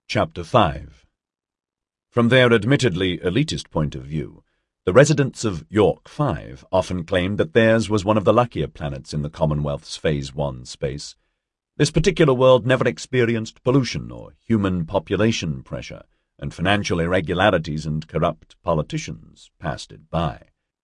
Chapter 5. From their admittedly elitist point of view, the residents of York 5 often claimed that theirs was one of the luckier planets in the Commonwealth's Phase 1 space. This particular world never experienced pollution or human population pressure, and financial irregularities and corrupt politicians passed it by.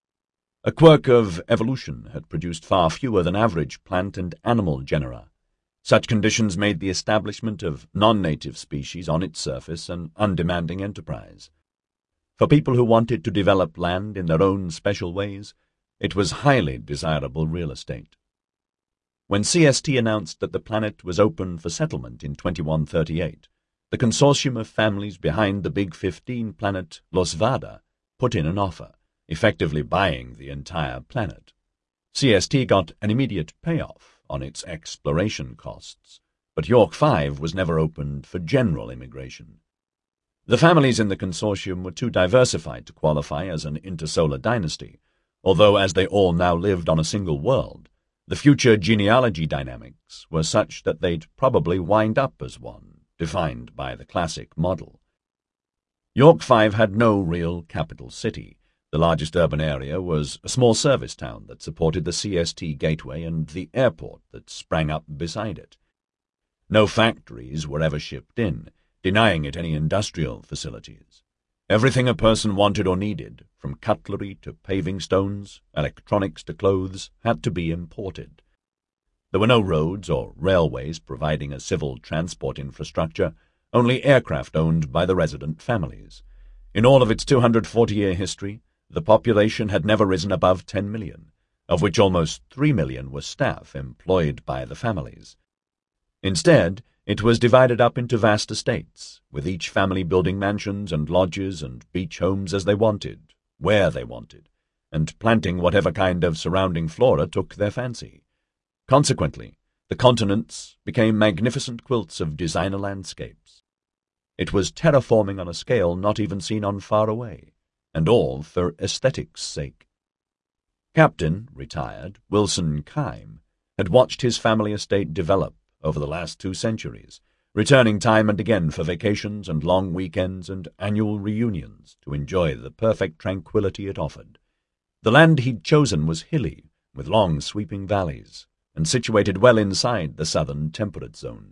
A quirk of evolution had produced far fewer than average plant and animal genera. Such conditions made the establishment of non-native species on its surface an undemanding enterprise. For people who wanted to develop land in their own special ways, it was highly desirable real estate. When CST announced that the planet was open for settlement in 2138, the consortium of families behind the Big 15 planet Losvada put in an offer, effectively buying the entire planet. CST got an immediate payoff on its exploration costs, but York 5 was never opened for general immigration. The families in the consortium were too diversified to qualify as an intersolar dynasty, although as they all now lived on a single world, the future genealogy dynamics were such that they'd probably wind up as one, defined by the classic model. York 5 had no real capital city. The largest urban area was a small service town that supported the CST gateway and the airport that sprang up beside it. No factories were ever shipped in, denying it any industrial facilities. Everything a person wanted or needed, from cutlery to paving stones, electronics to clothes, had to be imported. There were no roads or railways providing a civil transport infrastructure, only aircraft owned by the resident families. In all of its 240-year history, the population had never risen above 10 million, of which almost 3 million were staff employed by the families. Instead, it was divided up into vast estates, with each family building mansions and lodges and beach homes as they wanted, where they wanted, and planting whatever kind of surrounding flora took their fancy. Consequently, the continents became magnificent quilts of designer landscapes. It was terraforming on a scale not even seen on far away, and all for aesthetics' sake. Captain, retired, Wilson Kime, had watched his family estate develop over the last 2 centuries, returning time and again for vacations and long weekends and annual reunions to enjoy the perfect tranquility it offered. The land he'd chosen was hilly, with long sweeping valleys, and situated well inside the southern temperate zone.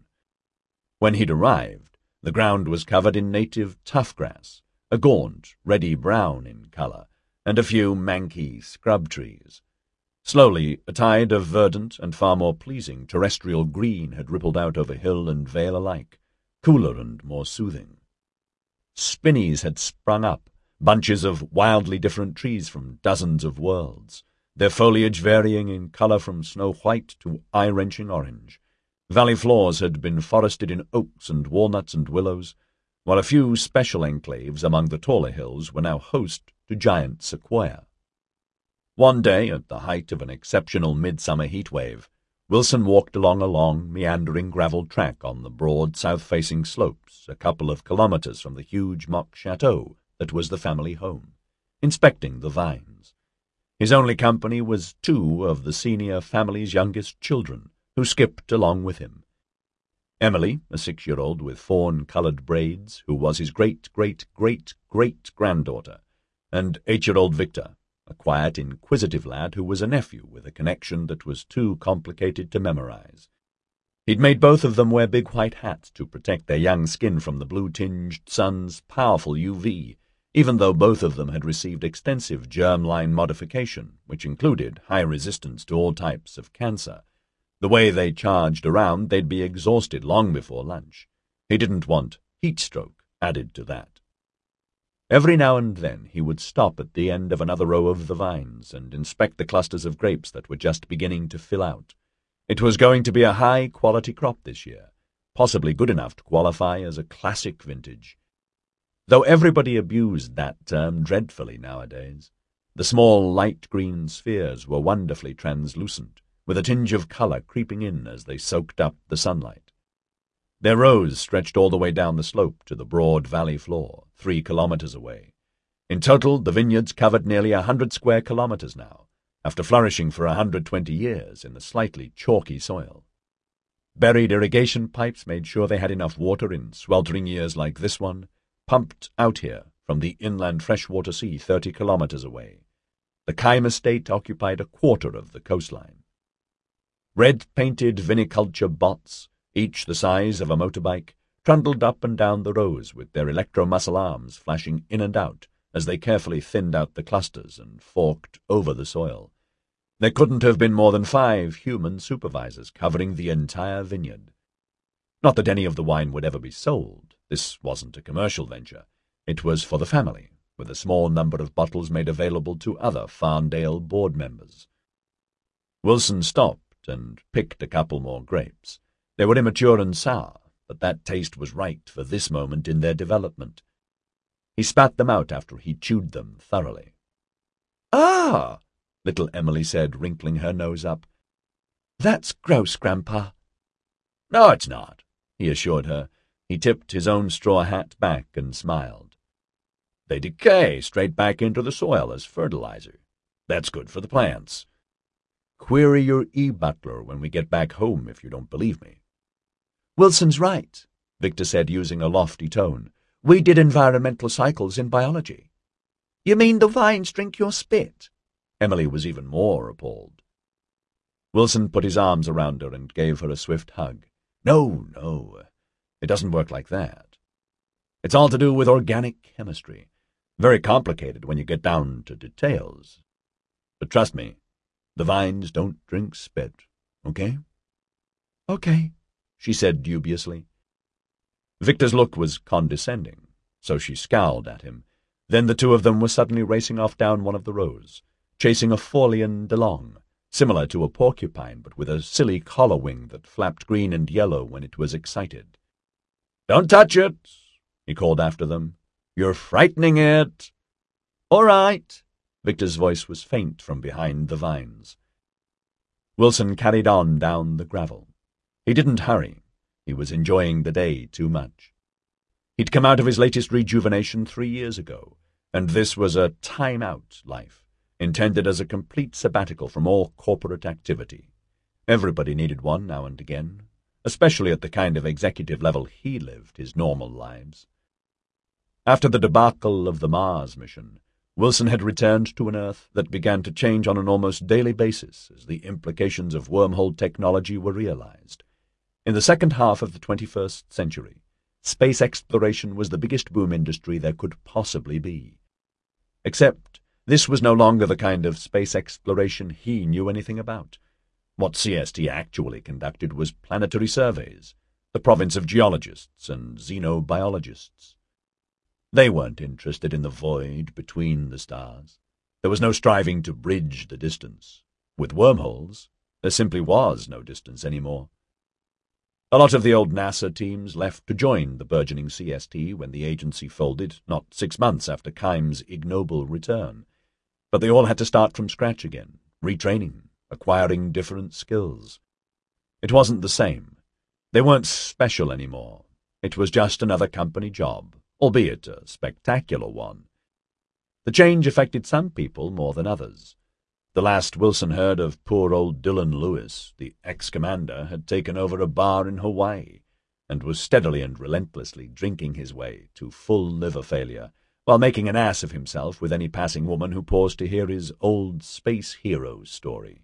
When he'd arrived, the ground was covered in native tough grass, a gaunt, reddy brown in colour, and a few manky scrub trees. Slowly, a tide of verdant and far more pleasing terrestrial green had rippled out over hill and vale alike, cooler and more soothing. Spinneys had sprung up, bunches of wildly different trees from dozens of worlds, their foliage varying in colour from snow-white to eye-wrenching orange. Valley floors had been forested in oaks and walnuts and willows, while a few special enclaves among the taller hills were now host to giant sequoia. One day, at the height of an exceptional midsummer heatwave, Wilson walked along a long, meandering gravel track on the broad, south-facing slopes a couple of kilometres from the huge mock chateau that was the family home, inspecting the vines. His only company was 2 of the senior family's youngest children, who skipped along with him. Emily, a 6-year-old with fawn-coloured braids, who was his great-great-great-great-granddaughter, and 8-year-old Victor, a quiet, inquisitive lad who was a nephew with a connection that was too complicated to memorize. He'd made both of them wear big white hats to protect their young skin from the blue-tinged sun's powerful UV, even though both of them had received extensive germline modification, which included high resistance to all types of cancer. The way they charged around, they'd be exhausted long before lunch. He didn't want heat stroke added to that. Every now and then he would stop at the end of another row of the vines and inspect the clusters of grapes that were just beginning to fill out. It was going to be a high-quality crop this year, possibly good enough to qualify as a classic vintage. Though everybody abused that term dreadfully nowadays, the small light green spheres were wonderfully translucent, with a tinge of colour creeping in as they soaked up the sunlight. Their rows stretched all the way down the slope to the broad valley floor, 3 kilometres away. In total, the vineyards covered nearly 100 square kilometres now, after flourishing for 120 years in the slightly chalky soil. Buried irrigation pipes made sure they had enough water in sweltering years like this one, pumped out here from the inland freshwater sea 30 kilometers away. The Kyme estate occupied a quarter of the coastline. Red-painted viniculture bots, each the size of a motorbike, trundled up and down the rows with their electro-muscle arms flashing in and out as they carefully thinned out the clusters and forked over the soil. There couldn't have been more than 5 human supervisors covering the entire vineyard. Not that any of the wine would ever be sold. This wasn't a commercial venture. It was for the family, with a small number of bottles made available to other Farndale board members. Wilson stopped and picked a couple more grapes. They were immature and sour, but that taste was right for this moment in their development. He spat them out after he chewed them thoroughly. "Ah!" little Emily said, wrinkling her nose up. "That's gross, Grandpa." "No, it's not," he assured her. He tipped his own straw hat back and smiled. "They decay straight back into the soil as fertilizer. That's good for the plants. Query your e-butler when we get back home if you don't believe me." "Wilson's right," Victor said, using a lofty tone. "We did environmental cycles in biology." "You mean the vines drink your spit?" Emily was even more appalled. Wilson put his arms around her and gave her a swift hug. No, it doesn't work like that. It's all to do with organic chemistry. Very complicated when you get down to details. But trust me, the vines don't drink spit, okay?" "Okay," she said dubiously. Victor's look was condescending, so she scowled at him. Then the two of them were suddenly racing off down one of the rows, chasing a Phorlean delong, similar to a porcupine but with a silly collar wing that flapped green and yellow when it was excited. "Don't touch it," he called after them. "You're frightening it." "All right." Victor's voice was faint from behind the vines. Wilson carried on down the gravel. He didn't hurry. He was enjoying the day too much. He'd come out of his latest rejuvenation 3 years ago, and this was a time-out life, intended as a complete sabbatical from all corporate activity. Everybody needed one now and again, especially at the kind of executive level he lived his normal lives. After the debacle of the Mars mission, Wilson had returned to an Earth that began to change on an almost daily basis as the implications of wormhole technology were realized. In the second half of the 21st century, space exploration was the biggest boom industry there could possibly be. Except this was no longer the kind of space exploration he knew anything about. What CST actually conducted was planetary surveys, the province of geologists and xenobiologists. They weren't interested in the void between the stars. There was no striving to bridge the distance. With wormholes, there simply was no distance anymore. A lot of the old NASA teams left to join the burgeoning CST when the agency folded, not 6 months after Kyme's ignoble return. But they all had to start from scratch again, retraining, acquiring different skills. It wasn't the same. They weren't special anymore. It was just another company job, albeit a spectacular one. The change affected some people more than others. The last Wilson heard of poor old Dylan Lewis, the ex-commander, had taken over a bar in Hawaii and was steadily and relentlessly drinking his way to full liver failure while making an ass of himself with any passing woman who paused to hear his old space hero story.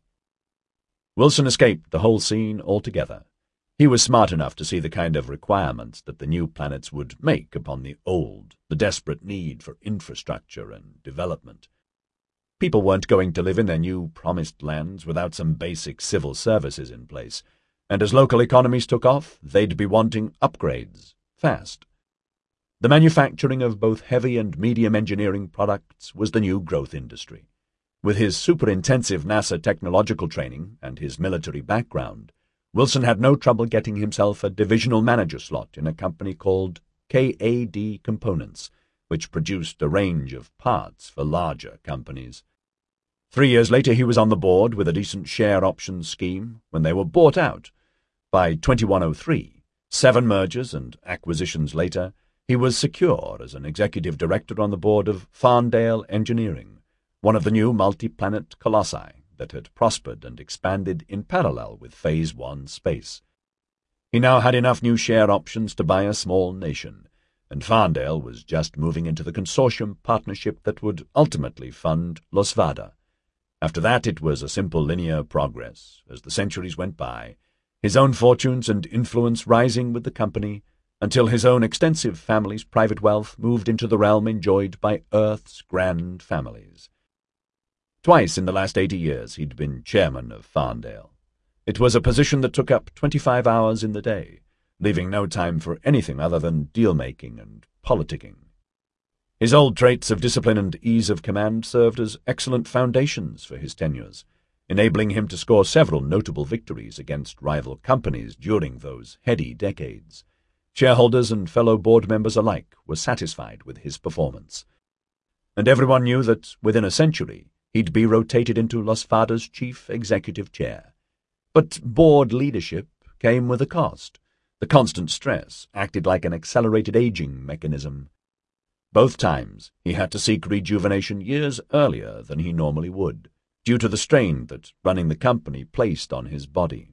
Wilson escaped the whole scene altogether. He was smart enough to see the kind of requirements that the new planets would make upon the old, the desperate need for infrastructure and development. People weren't going to live in their new promised lands without some basic civil services in place, and as local economies took off, they'd be wanting upgrades, fast. The manufacturing of both heavy and medium engineering products was the new growth industry. With his super-intensive NASA technological training and his military background, Wilson had no trouble getting himself a divisional manager slot in a company called KAD Components, which produced a range of parts for larger companies. 3 years later he was on the board with a decent share option scheme when they were bought out. By 2103, 7 mergers and acquisitions later, he was secure as an executive director on the board of Farndale Engineering, one of the new multi-planet colossi that had prospered and expanded in parallel with Phase 1 space. He now had enough new share options to buy a small nation, and Farndale was just moving into the consortium partnership that would ultimately fund Losvada. After that it was a simple linear progress, as the centuries went by, his own fortunes and influence rising with the company, until his own extensive family's private wealth moved into the realm enjoyed by Earth's grand families. Twice in the last 80 years he'd been chairman of Farndale. It was a position that took up 25 hours in the day, leaving no time for anything other than deal-making and politicking. His old traits of discipline and ease of command served as excellent foundations for his tenures, enabling him to score several notable victories against rival companies during those heady decades. Shareholders and fellow board members alike were satisfied with his performance, and everyone knew that within a century he'd be rotated into Losvada's chief executive chair. But board leadership came with a cost. The constant stress acted like an accelerated aging mechanism. Both times he had to seek rejuvenation years earlier than he normally would, due to the strain that running the company placed on his body.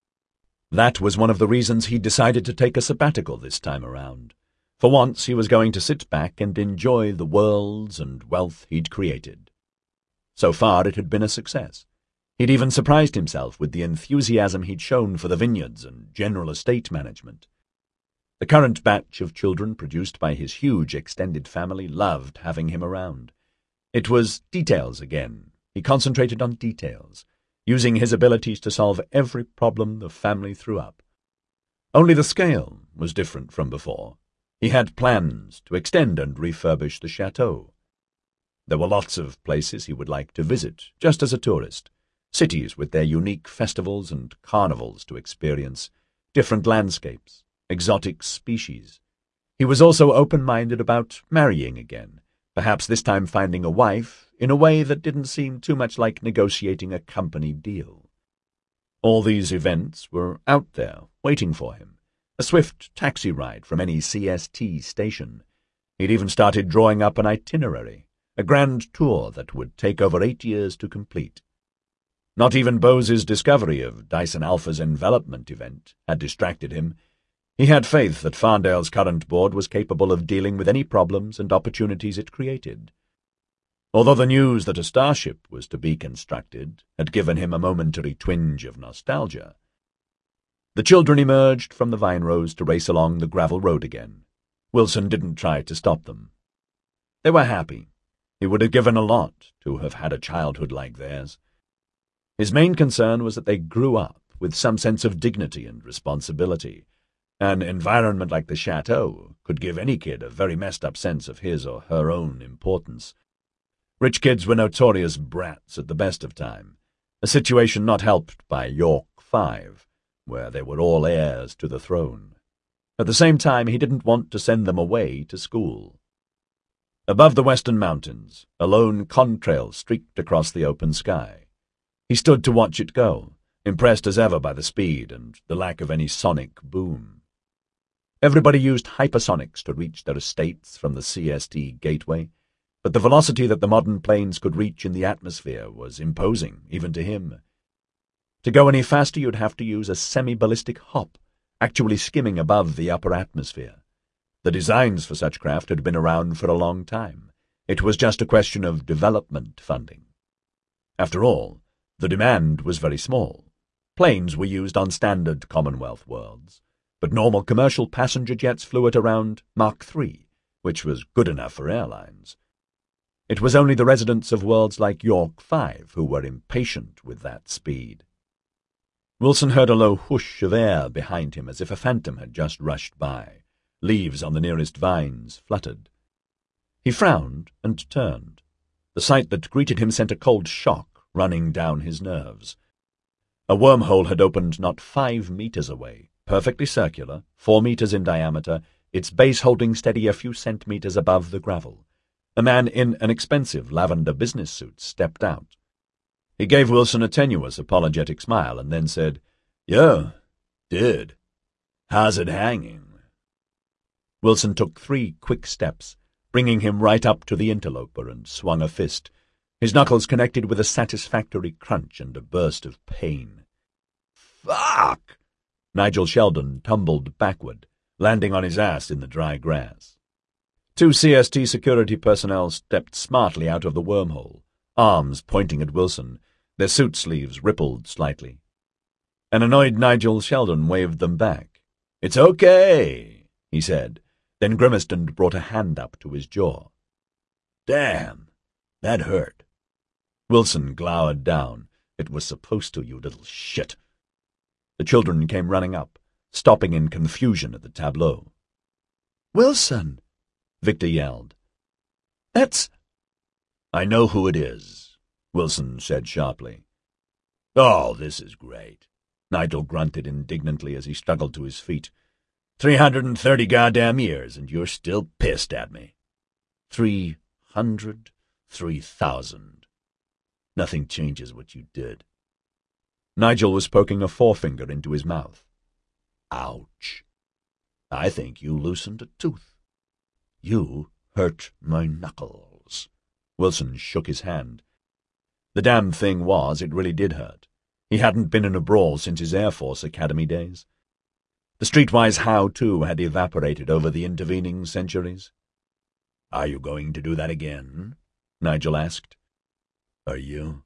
That was one of the reasons he decided to take a sabbatical this time around. For once he was going to sit back and enjoy the worlds and wealth he'd created. So far it had been a success. He'd even surprised himself with the enthusiasm he'd shown for the vineyards and general estate management. The current batch of children produced by his huge extended family loved having him around. It was details again. He concentrated on details, using his abilities to solve every problem the family threw up. Only the scale was different from before. He had plans to extend and refurbish the chateau. There were lots of places he would like to visit, just as a tourist. Cities with their unique festivals and carnivals to experience, different landscapes, exotic species. He was also open-minded about marrying again, perhaps this time finding a wife in a way that didn't seem too much like negotiating a company deal. All these events were out there, waiting for him. A swift taxi ride from any CST station. He'd even started drawing up an itinerary, a grand tour that would take over 8 years to complete. Not even Bose's discovery of Dyson Alpha's envelopment event had distracted him. He had faith that Farndale's current board was capable of dealing with any problems and opportunities it created. Although the news that a starship was to be constructed had given him a momentary twinge of nostalgia. The children emerged from the vine rows to race along the gravel road again. Wilson didn't try to stop them. They were happy. He would have given a lot to have had a childhood like theirs. His main concern was that they grew up with some sense of dignity and responsibility. An environment like the chateau could give any kid a very messed-up sense of his or her own importance. Rich kids were notorious brats at the best of time, a situation not helped by York 5, where they were all heirs to the throne. At the same time, he didn't want to send them away to school. Above the western mountains, a lone contrail streaked across the open sky. He stood to watch it go, impressed as ever by the speed and the lack of any sonic boom. Everybody used hypersonics to reach their estates from the CST gateway, but the velocity that the modern planes could reach in the atmosphere was imposing, even to him. To go any faster, you'd have to use a semi-ballistic hop, actually skimming above the upper atmosphere. The designs for such craft had been around for a long time. It was just a question of development funding. After all, the demand was very small. Planes were used on standard Commonwealth worlds, but normal commercial passenger jets flew at around Mach 3, which was good enough for airlines. It was only the residents of worlds like York 5 who were impatient with that speed. Wilson heard a low whoosh of air behind him as if a phantom had just rushed by. Leaves on the nearest vines fluttered. He frowned and turned. The sight that greeted him sent a cold shock running down his nerves. A wormhole had opened not 5 meters away, perfectly circular, 4 meters in diameter, its base holding steady a few centimeters above the gravel. A man in an expensive lavender business suit stepped out. He gave Wilson a tenuous, apologetic smile and then said, "Yeah, did. How's it hanging?" Wilson took 3 quick steps, bringing him right up to the interloper, and swung a fist. His knuckles connected with a satisfactory crunch and a burst of pain. "Fuck!" Nigel Sheldon tumbled backward, landing on his ass in the dry grass. Two CST security personnel stepped smartly out of the wormhole, arms pointing at Wilson. Their suit sleeves rippled slightly. An annoyed Nigel Sheldon waved them back. "It's okay," he said, then grimaced and brought a hand up to his jaw. "Damn, that hurt." Wilson glowered down. "It was supposed to, you little shit." The children came running up, stopping in confusion at the tableau. "Wilson!" Victor yelled. "That's—" "I know who it is," Wilson said sharply. "Oh, this is great," Nigel grunted indignantly as he struggled to his feet. 330 goddamn years, and you're still pissed at me. 300, 3,000. Nothing changes what you did. Nigel was poking a forefinger into his mouth. Ouch. I think you loosened a tooth. You hurt my knuckles. Wilson shook his hand. The damn thing was, it really did hurt. He hadn't been in a brawl since his Air Force Academy days. The streetwise how-to had evaporated over the intervening centuries. Are you going to do that again? Nigel asked. Are you?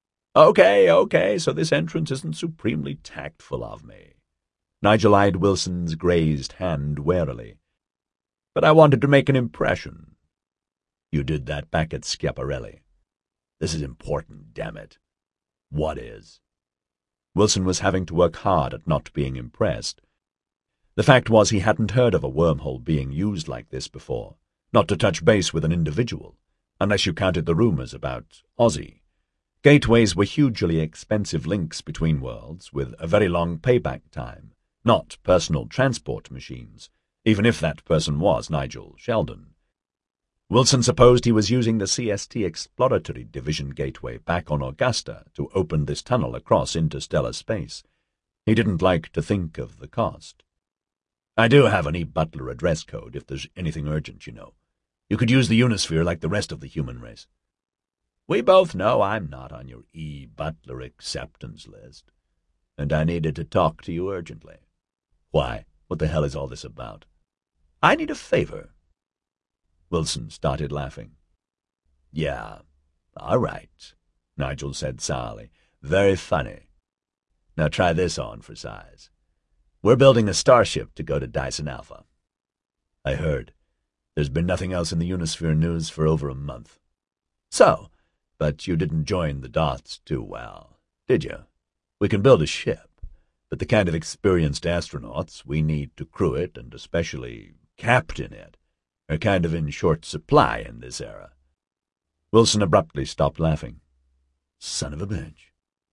Okay, so this entrance isn't supremely tactful of me. Nigel eyed Wilson's grazed hand warily. But I wanted to make an impression. You did that back at Schiaparelli. This is important, damn it. What is? Wilson was having to work hard at not being impressed. The fact was he hadn't heard of a wormhole being used like this before, not to touch base with an individual, unless you counted the rumors about Ozzy. Gateways were hugely expensive links between worlds with a very long payback time, not personal transport machines, even if that person was Nigel Sheldon. Wilson supposed he was using the CST Exploratory Division gateway back on Augusta to open this tunnel across interstellar space. He didn't like to think of the cost. I do have an E. Butler address code if there's anything urgent, you know. You could use the Unisphere like the rest of the human race. We both know I'm not on your E. Butler acceptance list, and I needed to talk to you urgently. Why? What the hell is all this about? I need a favor. Wilson started laughing. Yeah, all right, Nigel said sourly. Very funny. Now try this on for size. We're building a starship to go to Dyson Alpha. I heard. There's been nothing else in the Unisphere news for over a month. So, but you didn't join the dots too well, did you? We can build a ship, but the kind of experienced astronauts we need to crew it, and especially captain it, are kind of in short supply in this era. Wilson abruptly stopped laughing. Son of a bitch.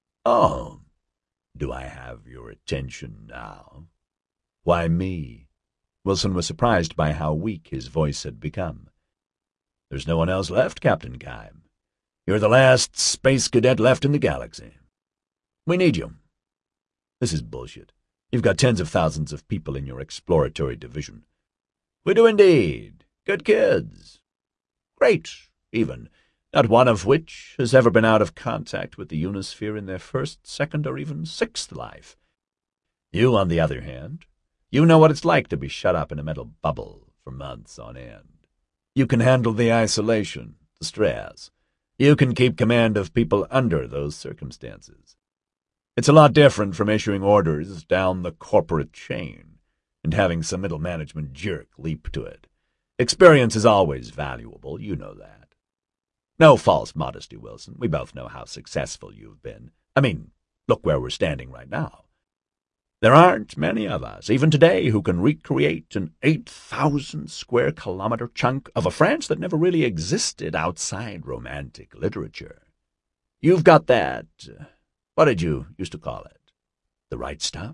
Oh, do I have your attention now? Why me? Wilson was surprised by how weak his voice had become. There's no one else left, Captain Kime. You're the last space cadet left in the galaxy. We need you. This is bullshit. You've got tens of thousands of people in your exploratory division. We do indeed. Good kids. Great, even. Not one of which has ever been out of contact with the Unisphere in their first, second, or even sixth life. You, on the other hand, you know what it's like to be shut up in a metal bubble for months on end. You can handle the isolation, the stress. You can keep command of people under those circumstances. It's a lot different from issuing orders down the corporate chain and having some middle management jerk leap to it. Experience is always valuable, you know that. No false modesty, Wilson. We both know how successful you've been. I mean, look where we're standing right now. There aren't many of us, even today, who can recreate an 8,000-square-kilometer chunk of a France that never really existed outside romantic literature. You've got that, what did you used to call it? The right stuff?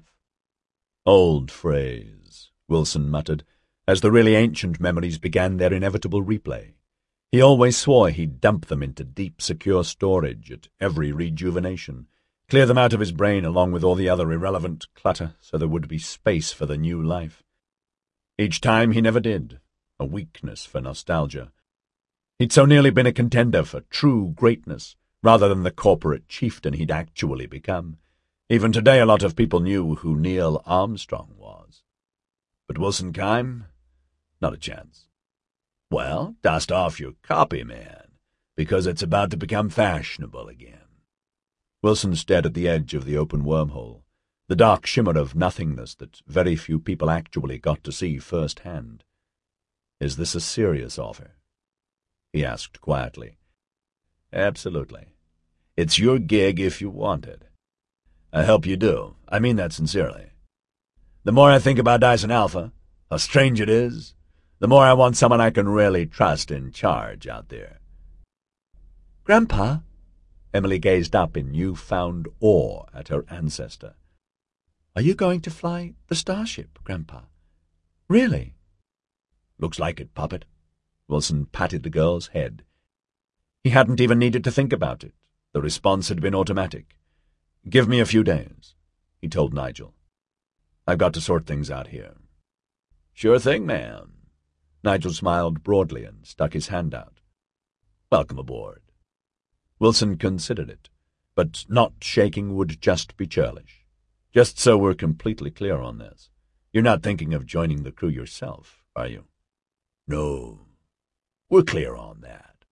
Old phrase, Wilson muttered, as the really ancient memories began their inevitable replay. He always swore he'd dump them into deep, secure storage at every rejuvenation, clear them out of his brain along with all the other irrelevant clutter so there would be space for the new life. Each time he never did, a weakness for nostalgia. He'd so nearly been a contender for true greatness, rather than the corporate chieftain he'd actually become. Even today a lot of people knew who Neil Armstrong was. But Wilson Keim? Not a chance. Well, dust off your copy, man, because it's about to become fashionable again. Wilson stared at the edge of the open wormhole, the dark shimmer of nothingness that very few people actually got to see firsthand. Is this a serious offer? He asked quietly. Absolutely. It's your gig if you want it. I hope you do. I mean that sincerely. The more I think about Dyson Alpha, how strange it is, the more I want someone I can really trust in charge out there. Grandpa? Emily gazed up in new-found awe at her ancestor. Are you going to fly the starship, Grandpa? Really? Looks like it, Puppet. Wilson patted the girl's head. He hadn't even needed to think about it. The response had been automatic. Give me a few days, he told Nigel. I've got to sort things out here. Sure thing, ma'am. Nigel smiled broadly and stuck his hand out. Welcome aboard. Wilson considered it, but not shaking would just be churlish. Just so we're completely clear on this, you're not thinking of joining the crew yourself, are you? No, we're clear on that.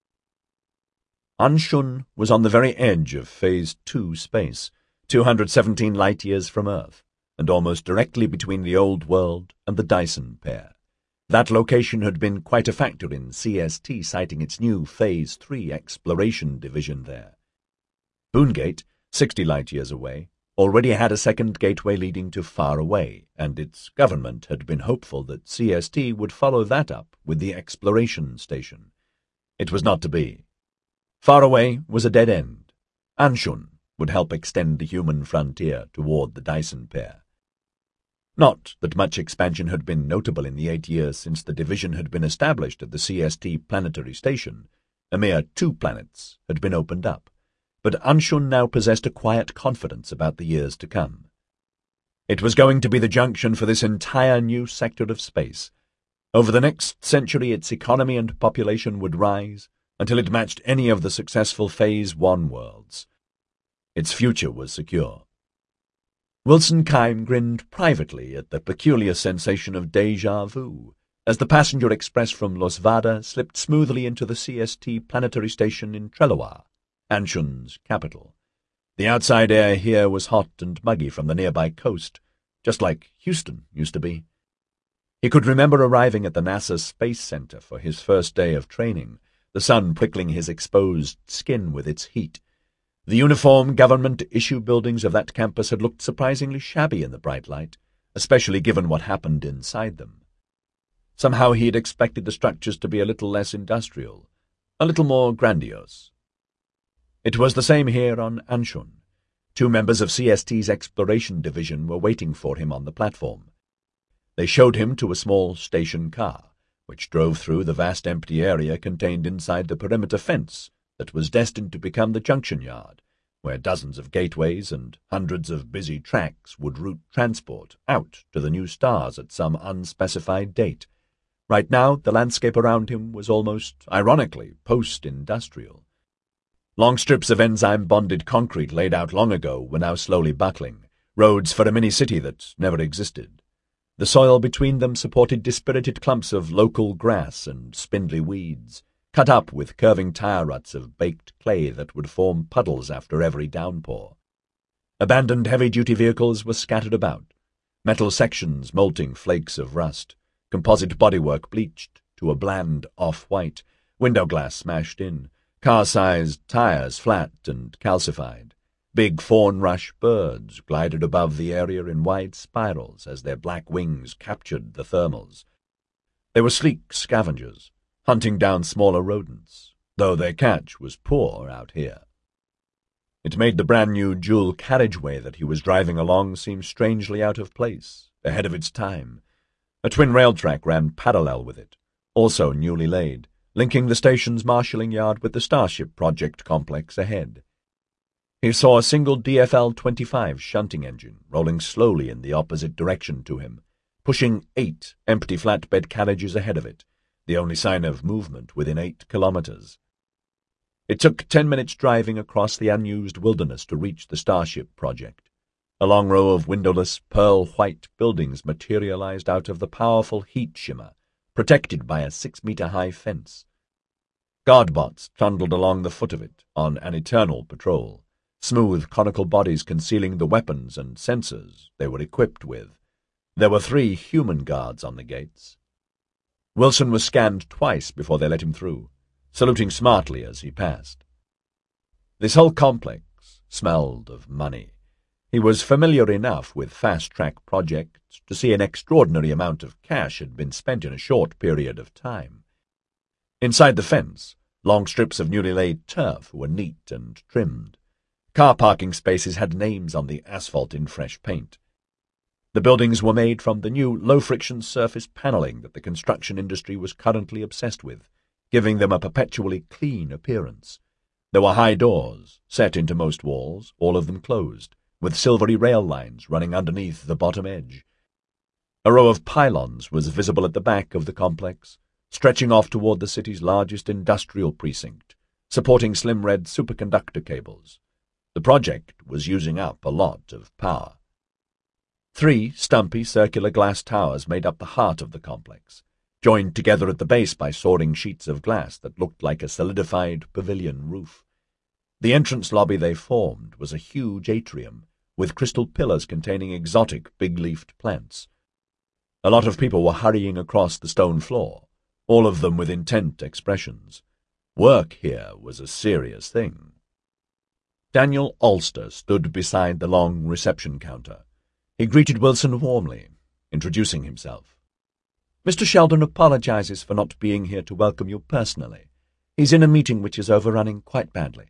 Anshun was on the very edge of Phase 2 space, 217 light-years from Earth, and almost directly between the Old World and the Dyson pair. That location had been quite a factor in CST siting its new Phase 3 exploration division there. Boongate, 60 light-years away, already had a second gateway leading to Far Away, and its government had been hopeful that CST would follow that up with the exploration station. It was not to be. Far Away was a dead end. Anshun would help extend the human frontier toward the Dyson pair. Not that much expansion had been notable in the 8 years since the division had been established at the CST planetary station. A mere 2 planets had been opened up, but Anshun now possessed a quiet confidence about the years to come. It was going to be the junction for this entire new sector of space. Over the next century its economy and population would rise until it matched any of the successful Phase 1 worlds. Its future was secure. Wilson Keim grinned privately at the peculiar sensation of déjà vu as the passenger express from Losvada slipped smoothly into the CST planetary station in Treloar, Anshun's capital. The outside air here was hot and muggy from the nearby coast, just like Houston used to be. He could remember arriving at the NASA Space Center for his first day of training, the sun prickling his exposed skin with its heat. The uniform government-issue buildings of that campus had looked surprisingly shabby in the bright light, especially given what happened inside them. Somehow he had expected the structures to be a little less industrial, a little more grandiose. It was the same here on Anshun. 2 members of CST's exploration division were waiting for him on the platform. They showed him to a small station car, which drove through the vast empty area contained inside the perimeter fence that was destined to become the junction yard, where dozens of gateways and hundreds of busy tracks would route transport out to the new stars at some unspecified date. Right now, the landscape around him was almost, ironically, post-industrial. Long strips of enzyme-bonded concrete laid out long ago were now slowly buckling, roads for a mini-city that never existed. The soil between them supported dispirited clumps of local grass and spindly weeds, cut up with curving tire ruts of baked clay that would form puddles after every downpour. Abandoned heavy-duty vehicles were scattered about, metal sections molting flakes of rust, composite bodywork bleached to a bland off-white, window glass smashed in, car-sized tires flat and calcified. Big fawn-rush birds glided above the area in wide spirals as their black wings captured the thermals. They were sleek scavengers, hunting down smaller rodents, though their catch was poor out here. It made the brand-new dual carriageway that he was driving along seem strangely out of place, ahead of its time. A twin rail track ran parallel with it, also newly laid, linking the station's marshalling yard with the Starship Project complex ahead. He saw a single DFL-25 shunting engine rolling slowly in the opposite direction to him, pushing 8 empty flatbed carriages ahead of it, the only sign of movement within 8 kilometers. It took 10 minutes driving across the unused wilderness to reach the Starship project. A long row of windowless, pearl-white buildings materialized out of the powerful heat shimmer, protected by a 6-meter-high fence. Guardbots trundled along the foot of it on an eternal patrol, smooth conical bodies concealing the weapons and sensors they were equipped with. There were 3 human guards on the gates. Wilson was scanned twice before they let him through, saluting smartly as he passed. This whole complex smelled of money. He was familiar enough with fast-track projects to see an extraordinary amount of cash had been spent in a short period of time. Inside the fence, long strips of newly laid turf were neat and trimmed. Car parking spaces had names on the asphalt in fresh paint. The buildings were made from the new low-friction surface paneling that the construction industry was currently obsessed with, giving them a perpetually clean appearance. There were high doors, set into most walls, all of them closed, with silvery rail lines running underneath the bottom edge. A row of pylons was visible at the back of the complex, stretching off toward the city's largest industrial precinct, supporting slim red superconductor cables. The project was using up a lot of power. 3 stumpy circular glass towers made up the heart of the complex, joined together at the base by soaring sheets of glass that looked like a solidified pavilion roof. The entrance lobby they formed was a huge atrium, with crystal pillars containing exotic big-leafed plants. A lot of people were hurrying across the stone floor, all of them with intent expressions. Work here was a serious thing. Daniel Ulster stood beside the long reception counter. He greeted Wilson warmly, introducing himself. "Mr. Sheldon apologizes for not being here to welcome you personally. He's in a meeting which is overrunning quite badly."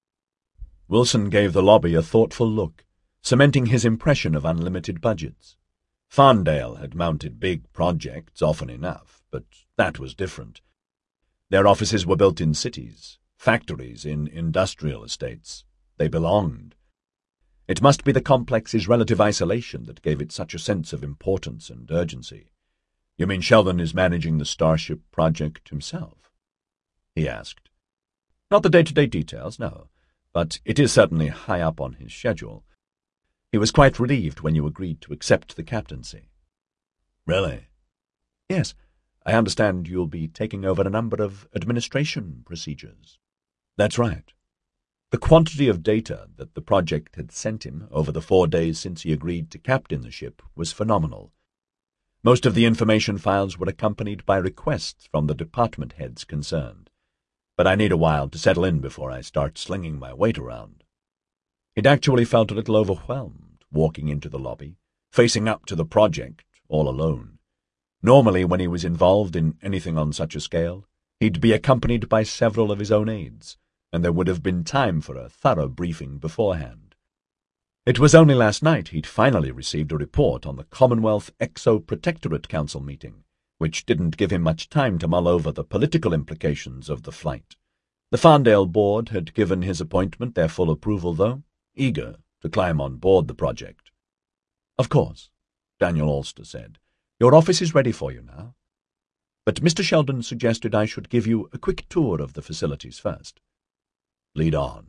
Wilson gave the lobby a thoughtful look, cementing his impression of unlimited budgets. Farndale had mounted big projects often enough, but that was different. Their offices were built in cities, factories in industrial estates. They belonged. It must be the complex's relative isolation that gave it such a sense of importance and urgency. "You mean Sheldon is managing the Starship project himself?" he asked. "Not the day-to-day details, no, but it is certainly high up on his schedule. He was quite relieved when you agreed to accept the captaincy." "Really?" "Yes. I understand you'll be taking over a number of administration procedures." "That's right." The quantity of data that the project had sent him over the 4 days since he agreed to captain the ship was phenomenal. Most of the information files were accompanied by requests from the department heads concerned. But I need a while to settle in before I start slinging my weight around. He'd actually felt a little overwhelmed walking into the lobby, facing up to the project all alone. Normally, when he was involved in anything on such a scale, he'd be accompanied by several of his own aides, and there would have been time for a thorough briefing beforehand. It was only last night he'd finally received a report on the Commonwealth Exo-Protectorate Council meeting, which didn't give him much time to mull over the political implications of the flight. The Farndale board had given his appointment their full approval, though, eager to climb on board the project. "Of course," Daniel Ulster said. "Your office is ready for you now. But Mr. Sheldon suggested I should give you a quick tour of the facilities first." "Lead on."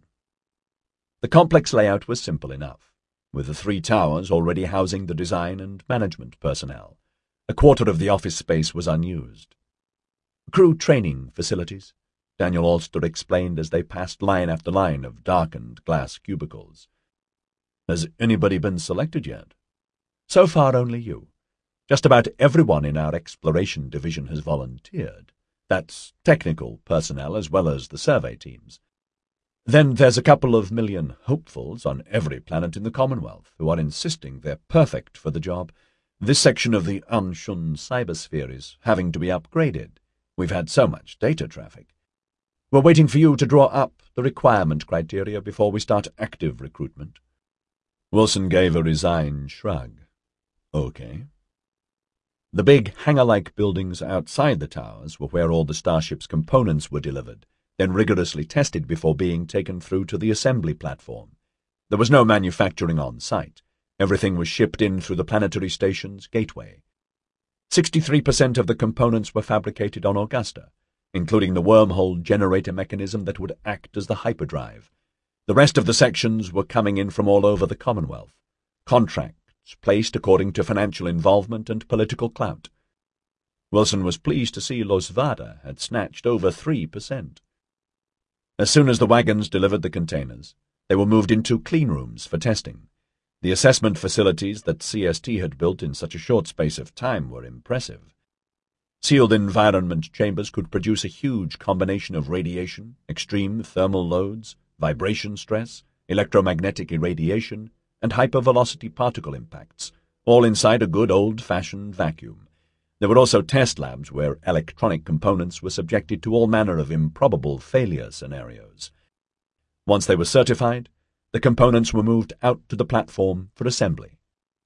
The complex layout was simple enough, with the 3 towers already housing the design and management personnel. A quarter of the office space was unused. "Crew training facilities," Daniel Ulster explained as they passed line after line of darkened glass cubicles. "Has anybody been selected yet?" "So far only you. Just about everyone in our exploration division has volunteered. That's technical personnel as well as the survey teams. Then there's a couple of million hopefuls on every planet in the Commonwealth who are insisting they're perfect for the job. This section of the Anshun cybersphere is having to be upgraded. We've had so much data traffic. We're waiting for you to draw up the requirement criteria before we start active recruitment." Wilson gave a resigned shrug. "Okay." The big hangar-like buildings outside the towers were where all the Starship's components were delivered, then rigorously tested before being taken through to the assembly platform. There was no manufacturing on site. Everything was shipped in through the planetary station's gateway. 63% of the components were fabricated on Augusta, including the wormhole generator mechanism that would act as the hyperdrive. The rest of the sections were coming in from all over the Commonwealth. Contracts placed according to financial involvement and political clout. Wilson was pleased to see Los Vada had snatched over 3%. As soon as the wagons delivered the containers, they were moved into clean rooms for testing. The assessment facilities that CST had built in such a short space of time were impressive. Sealed environment chambers could produce a huge combination of radiation, extreme thermal loads, vibration stress, electromagnetic irradiation, and hypervelocity particle impacts, all inside a good old-fashioned vacuum. There were also test labs where electronic components were subjected to all manner of improbable failure scenarios. Once they were certified, the components were moved out to the platform for assembly.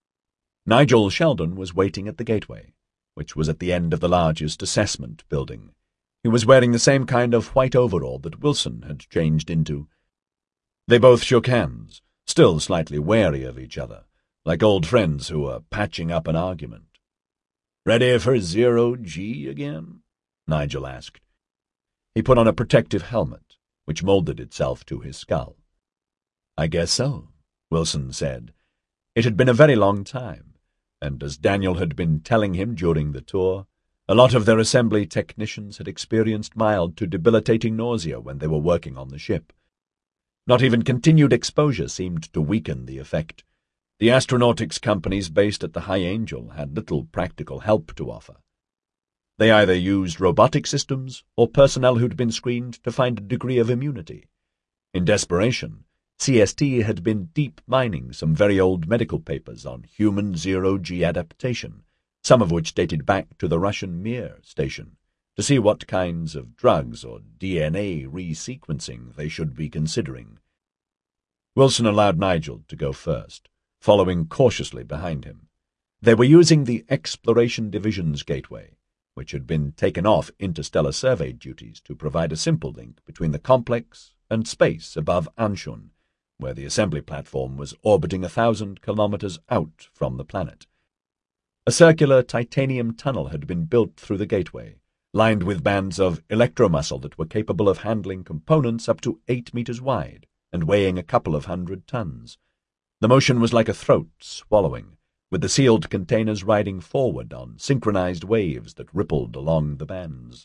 Nigel Sheldon was waiting at the gateway, which was at the end of the largest assessment building. He was wearing the same kind of white overall that Wilson had changed into. They both shook hands, still slightly wary of each other, like old friends who were patching up an argument. "Ready for zero-G again?" Nigel asked. He put on a protective helmet, which molded itself to his skull. "I guess so," Wilson said. It had been a very long time, and as Daniel had been telling him during the tour, a lot of their assembly technicians had experienced mild to debilitating nausea when they were working on the ship. Not even continued exposure seemed to weaken the effect. The astronautics companies based at the High Angel had little practical help to offer. They either used robotic systems or personnel who'd been screened to find a degree of immunity. In desperation, CST had been deep mining some very old medical papers on human zero-G adaptation, some of which dated back to the Russian Mir station, to see what kinds of drugs or DNA resequencing they should be considering. Wilson allowed Nigel to go first, following cautiously behind him. They were using the Exploration Division's gateway, which had been taken off interstellar survey duties to provide a simple link between the complex and space above Anshun, where the assembly platform was orbiting 1,000 kilometers out from the planet. A circular titanium tunnel had been built through the gateway, lined with bands of electromuscle that were capable of handling components up to 8 meters wide and weighing a couple of 100 tons. The motion was like a throat swallowing, with the sealed containers riding forward on synchronized waves that rippled along the bands.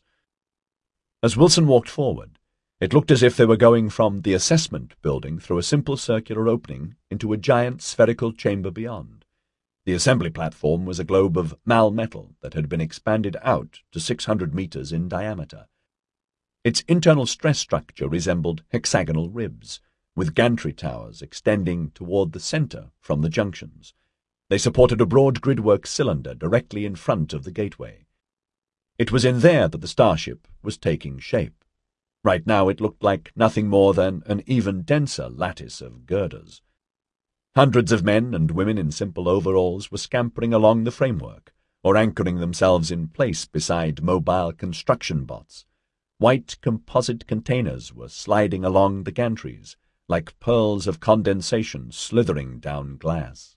As Wilson walked forward, it looked as if they were going from the assessment building through a simple circular opening into a giant spherical chamber beyond. The assembly platform was a globe of malmetal that had been expanded out to 600 meters in diameter. Its internal stress structure resembled hexagonal ribs, with gantry towers extending toward the center from the junctions. They supported a broad gridwork cylinder directly in front of the gateway. It was in there that the starship was taking shape. Right now it looked like nothing more than an even denser lattice of girders. Hundreds of men and women in simple overalls were scampering along the framework, or anchoring themselves in place beside mobile construction bots. White composite containers were sliding along the gantries, like pearls of condensation slithering down glass.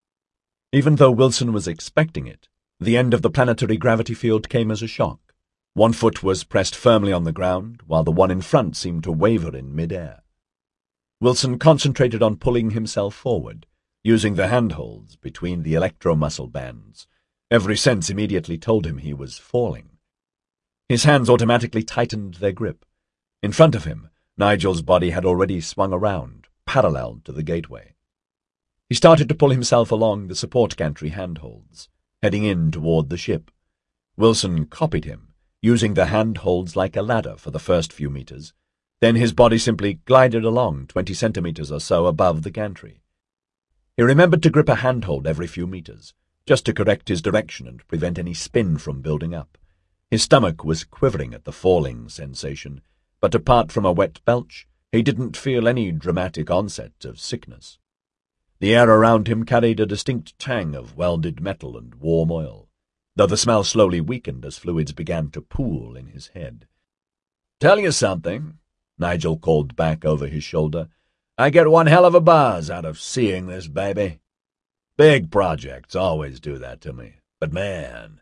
Even though Wilson was expecting it, the end of the planetary gravity field came as a shock. One foot was pressed firmly on the ground, while the one in front seemed to waver in mid-air. Wilson concentrated on pulling himself forward, using the handholds between the electromuscle bands. Every sense immediately told him he was falling. His hands automatically tightened their grip. In front of him, Nigel's body had already swung around, parallel to the gateway. He started to pull himself along the support gantry handholds, heading in toward the ship. Wilson copied him, using the handholds like a ladder for the first few meters. Then his body simply glided along 20 centimeters or so above the gantry. He remembered to grip a handhold every few meters, just to correct his direction and prevent any spin from building up. His stomach was quivering at the falling sensation, but apart from a wet belch, he didn't feel any dramatic onset of sickness. The air around him carried a distinct tang of welded metal and warm oil, though the smell slowly weakened as fluids began to pool in his head. "Tell you something," Nigel called back over his shoulder. "I get one hell of a buzz out of seeing this baby. Big projects always do that to me, but man,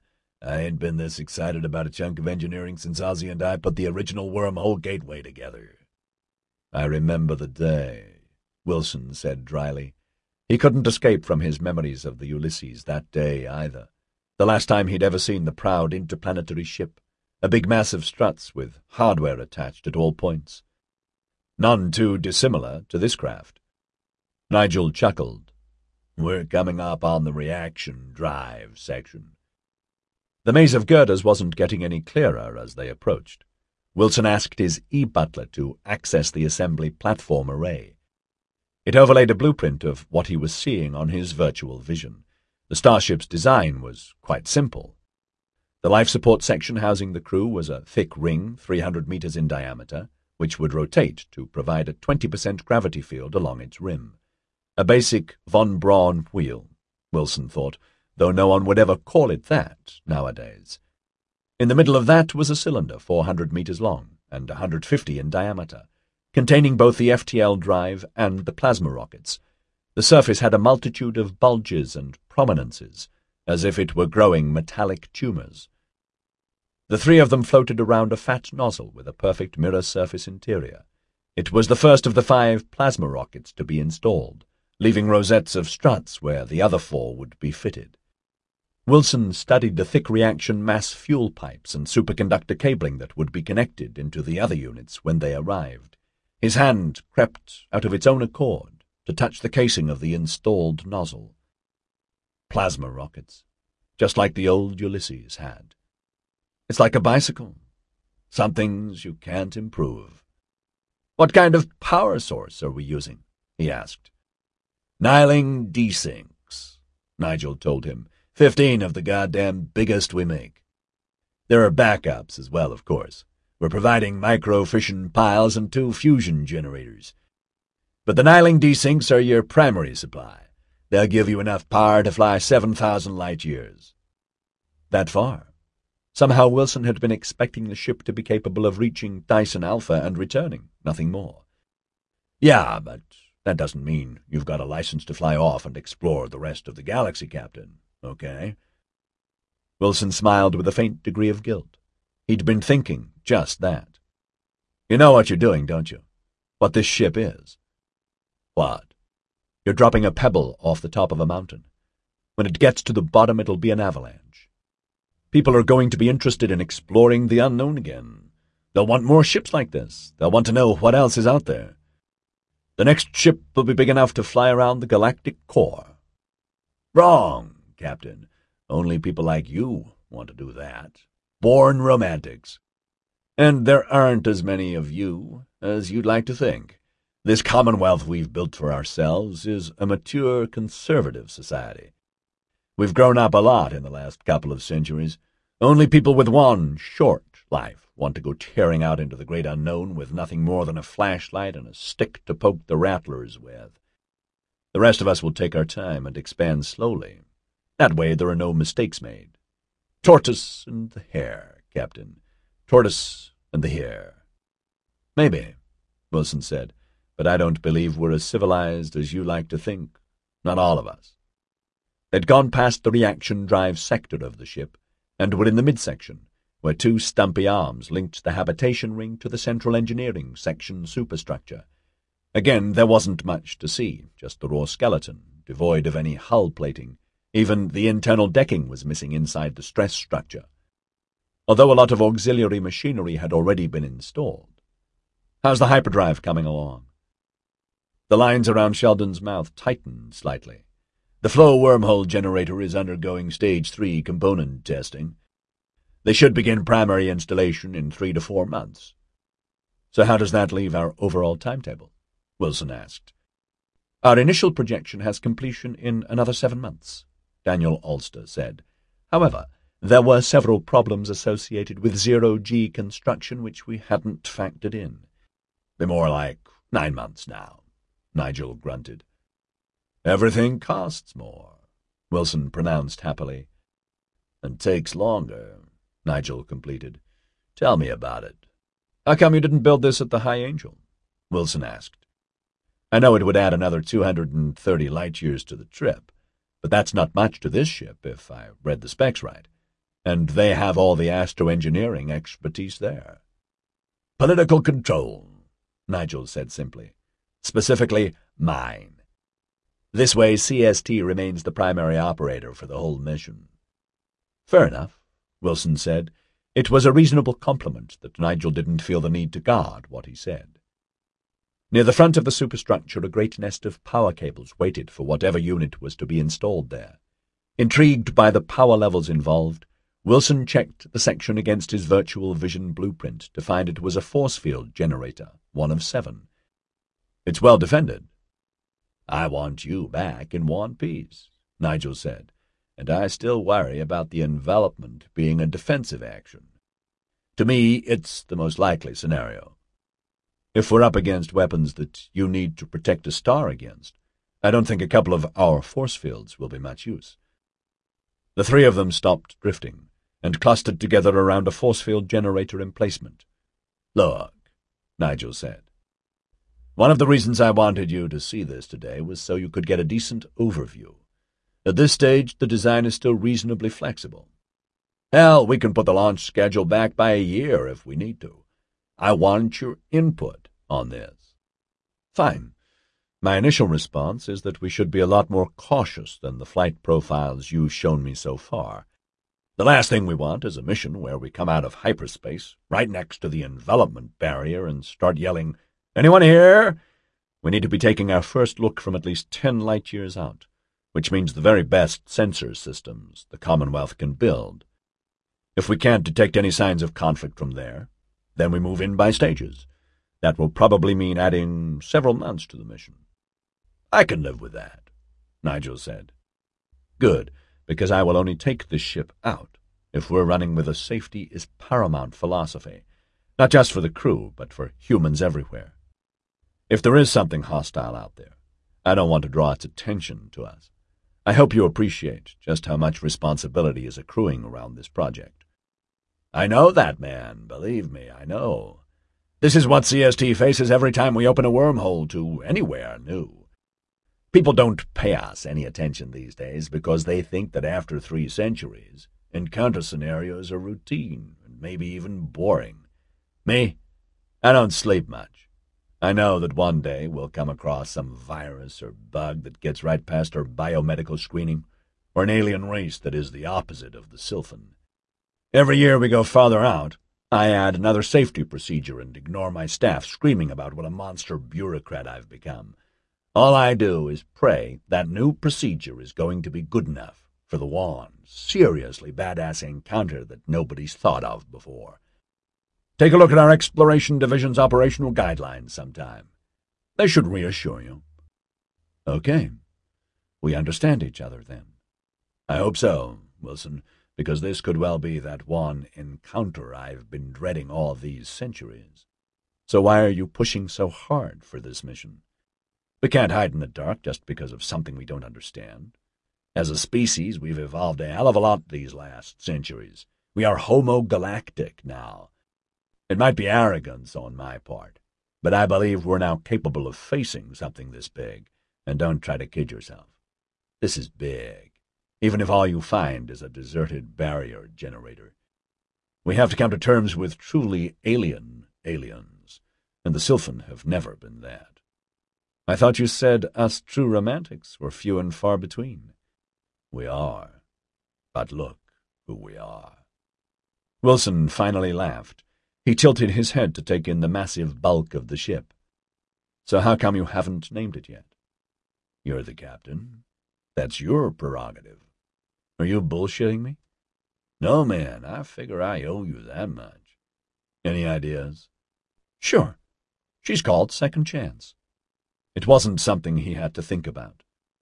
I ain't been this excited about a chunk of engineering since Ozzy and I put the original wormhole gateway together. I remember the day, Wilson said dryly. He couldn't escape from his memories of the Ulysses that day either. The last time he'd ever seen the proud interplanetary ship, a big mass of struts with hardware attached at all points. None too dissimilar to this craft. Nigel chuckled. We're coming up on the reaction drive section. The maze of girders wasn't getting any clearer as they approached. Wilson asked his e-butler to access the assembly platform array. It overlaid a blueprint of what he was seeing on his virtual vision. The starship's design was quite simple. The life support section housing the crew was a thick ring 300 meters in diameter, which would rotate to provide a 20% gravity field along its rim. A basic von Braun wheel, Wilson thought, though no one would ever call it that nowadays. In the middle of that was a cylinder 400 meters long and 150 in diameter, containing both the FTL drive and the plasma rockets. The surface had a multitude of bulges and prominences, as if it were growing metallic tumors. The three of them floated around a fat nozzle with a perfect mirror surface interior. It was the first of the 5 plasma rockets to be installed, leaving rosettes of struts where the other 4 would be fitted. Wilson studied the thick reaction mass fuel pipes and superconductor cabling that would be connected into the other units when they arrived. His hand crept out of its own accord to touch the casing of the installed nozzle. Plasma rockets, just like the old Ulysses had. It's like a bicycle. Some things you can't improve. "What kind of power source are we using?" he asked. Niling D-Syncs, Nigel told him. 15 of the goddamn biggest we make. There are backups as well, of course. We're providing micro-fission piles and 2 fusion generators. But the Niling D-Syncs are your primary supply. They'll give you enough power to fly 7,000 light-years. That far? Somehow Wilson had been expecting the ship to be capable of reaching Dyson Alpha and returning, nothing more. Yeah, but that doesn't mean you've got a license to fly off and explore the rest of the galaxy, Captain. Okay? Wilson smiled with a faint degree of guilt. He'd been thinking just that. You know what you're doing, don't you? What this ship is. What? You're dropping a pebble off the top of a mountain. When it gets to the bottom, it'll be an avalanche. People are going to be interested in exploring the unknown again. They'll want more ships like this. They'll want to know what else is out there. The next ship will be big enough to fly around the galactic core. Wrong, Captain. Only people like you want to do that. Born romantics. And there aren't as many of you as you'd like to think. This Commonwealth we've built for ourselves is a mature, conservative society. We've grown up a lot in the last couple of centuries. Only people with one short life want to go tearing out into the great unknown with nothing more than a flashlight and a stick to poke the rattlers with. The rest of us will take our time and expand slowly. That way there are no mistakes made. Tortoise and the hare, Captain. Tortoise and the hare. Maybe, Wilson said, but I don't believe we're as civilized as you like to think. Not all of us. They'd gone past the reaction drive sector of the ship and were in the midsection, where 2 stumpy arms linked the habitation ring to the central engineering section superstructure. Again, there wasn't much to see, just the raw skeleton, devoid of any hull plating. Even the internal decking was missing inside the stress structure, although a lot of auxiliary machinery had already been installed. How's the hyperdrive coming along? The lines around Sheldon's mouth tightened slightly. The flow wormhole generator is undergoing Stage 3 component testing. They should begin primary installation in 3 to 4 months. So how does that leave our overall timetable? Wilson asked. Our initial projection has completion in another 7 months, Daniel Ulster said. However, there were several problems associated with zero-G construction which we hadn't factored in. Be more like 9 months now, Nigel grunted. Everything costs more, Wilson pronounced happily. And takes longer, Nigel completed. Tell me about it. How come you didn't build this at the High Angel? Wilson asked. I know it would add another 230 light-years to the trip, but that's not much to this ship if I read the specs right. and they have all the astroengineering expertise there. Political control, Nigel said simply. Specifically, mine. This way, CST remains the primary operator for the whole mission. Fair enough, Wilson said. It was a reasonable compliment that Nigel didn't feel the need to guard what he said. Near the front of the superstructure, a great nest of power cables waited for whatever unit was to be installed there. Intrigued by the power levels involved, Wilson checked the section against his virtual vision blueprint to find it was a force field generator, one of 7. It's well defended. I want you back in one piece, Nigel said, and I still worry about the envelopment being a defensive action. To me, it's the most likely scenario. If we're up against weapons that you need to protect a star against, I don't think a couple of our force fields will be much use. The 3 of them stopped drifting and clustered together around a force field generator emplacement. Look, Nigel said. One of the reasons I wanted you to see this today was so you could get a decent overview. At this stage, the design is still reasonably flexible. Hell, we can put the launch schedule back by a year if we need to. I want your input on this. Fine. My initial response is that we should be a lot more cautious than the flight profiles you've shown me so far. The last thing we want is a mission where we come out of hyperspace, right next to the envelopment barrier, and start yelling, "Anyone here?" We need to be taking our first look from at least 10 light-years out, which means the very best sensor systems the Commonwealth can build. If we can't detect any signs of conflict from there, then we move in by stages. That will probably mean adding several months to the mission. I can live with that, Nigel said. Good, because I will only take this ship out if we're running with a safety is paramount philosophy, not just for the crew, but for humans everywhere. If there is something hostile out there, I don't want to draw its attention to us. I hope you appreciate just how much responsibility is accruing around this project. I know that, man. Believe me, I know. This is what CST faces every time we open a wormhole to anywhere new. People don't pay us any attention these days because they think that after 3 centuries, encounter scenarios are routine and maybe even boring. Me? I don't sleep much. I know that one day we'll come across some virus or bug that gets right past our biomedical screening, or an alien race that is the opposite of the Sylphan. Every year we go farther out, I add another safety procedure and ignore my staff screaming about what a monster bureaucrat I've become. All I do is pray that new procedure is going to be good enough for the one seriously badass encounter that nobody's thought of before. Take a look at our Exploration Division's operational guidelines sometime. They should reassure you. Okay. We understand each other, then. I hope so, Wilson, because this could well be that one encounter I've been dreading all these centuries. So why are you pushing so hard for this mission? We can't hide in the dark just because of something we don't understand. As a species, we've evolved a hell of a lot these last centuries. We are Homo galactic now. It might be arrogance on my part, but I believe we're now capable of facing something this big, and don't try to kid yourself. This is big, even if all you find is a deserted barrier generator. We have to come to terms with truly alien aliens, and the Sylphan have never been that. I thought you said us true romantics were few and far between. We are, but look who we are. Wilson finally laughed. He tilted his head to take in the massive bulk of the ship. So how come you haven't named it yet? You're the captain. That's your prerogative. Are you bullshitting me? No, man, I figure I owe you that much. Any ideas? Sure. She's called Second Chance. It wasn't something he had to think about.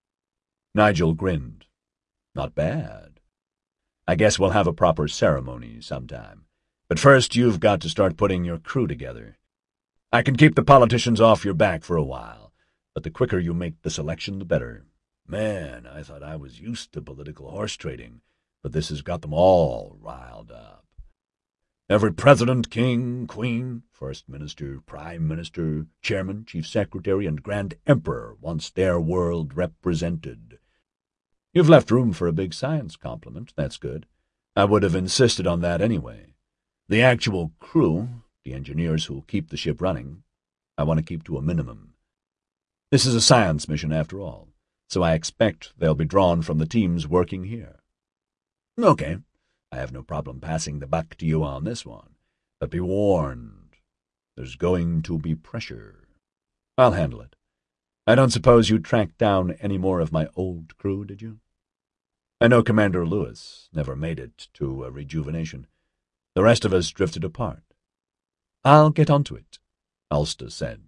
Nigel grinned. Not bad. I guess we'll have a proper ceremony sometime. But first you've got to start putting your crew together. I can keep the politicians off your back for a while, but the quicker you make the selection, the better. Man, I thought I was used to political horse trading, but this has got them all riled up. Every president, king, queen, first minister, prime minister, chairman, chief secretary, and grand emperor wants their world represented. You've left room for a big science compliment. That's good. I would have insisted on that anyway. The actual crew, the engineers who'll keep the ship running, I want to keep to a minimum. This is a science mission after all, so I expect they'll be drawn from the teams working here. Okay, I have no problem passing the buck to you on this one, but be warned, there's going to be pressure. I'll handle it. I don't suppose you tracked down any more of my old crew, did you? I know Commander Lewis never made it to a rejuvenation. The rest of us drifted apart. I'll get onto it, Ulster said.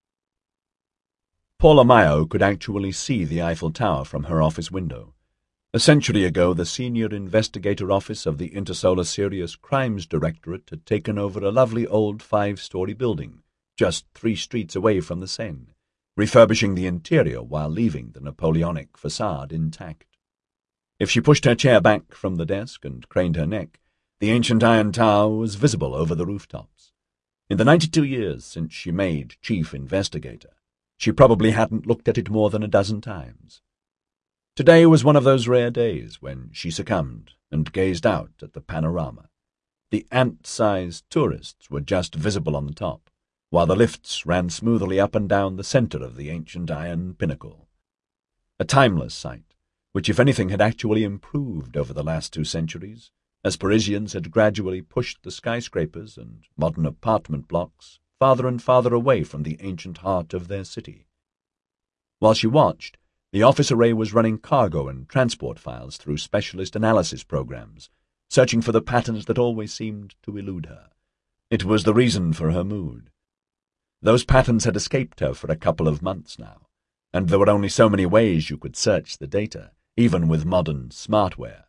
Paula Mayo could actually see the Eiffel Tower from her office window. A century ago, the Senior Investigator Office of the Intersolar Serious Crimes Directorate had taken over a lovely old 5-story building, just 3 streets away from the Seine, refurbishing the interior while leaving the Napoleonic facade intact. If she pushed her chair back from the desk and craned her neck, the ancient iron tower was visible over the rooftops. In the 92 years since she made chief investigator, she probably hadn't looked at it more than a dozen times. Today was one of those rare days when she succumbed and gazed out at the panorama. The ant-sized tourists were just visible on the top, while the lifts ran smoothly up and down the center of the ancient iron pinnacle. A timeless sight, which if anything had actually improved over the last 2 centuries, as Parisians had gradually pushed the skyscrapers and modern apartment blocks farther and farther away from the ancient heart of their city. While she watched, the office array was running cargo and transport files through specialist analysis programs, searching for the patterns that always seemed to elude her. It was the reason for her mood. Those patterns had escaped her for a couple of months now, and there were only so many ways you could search the data, even with modern smartware.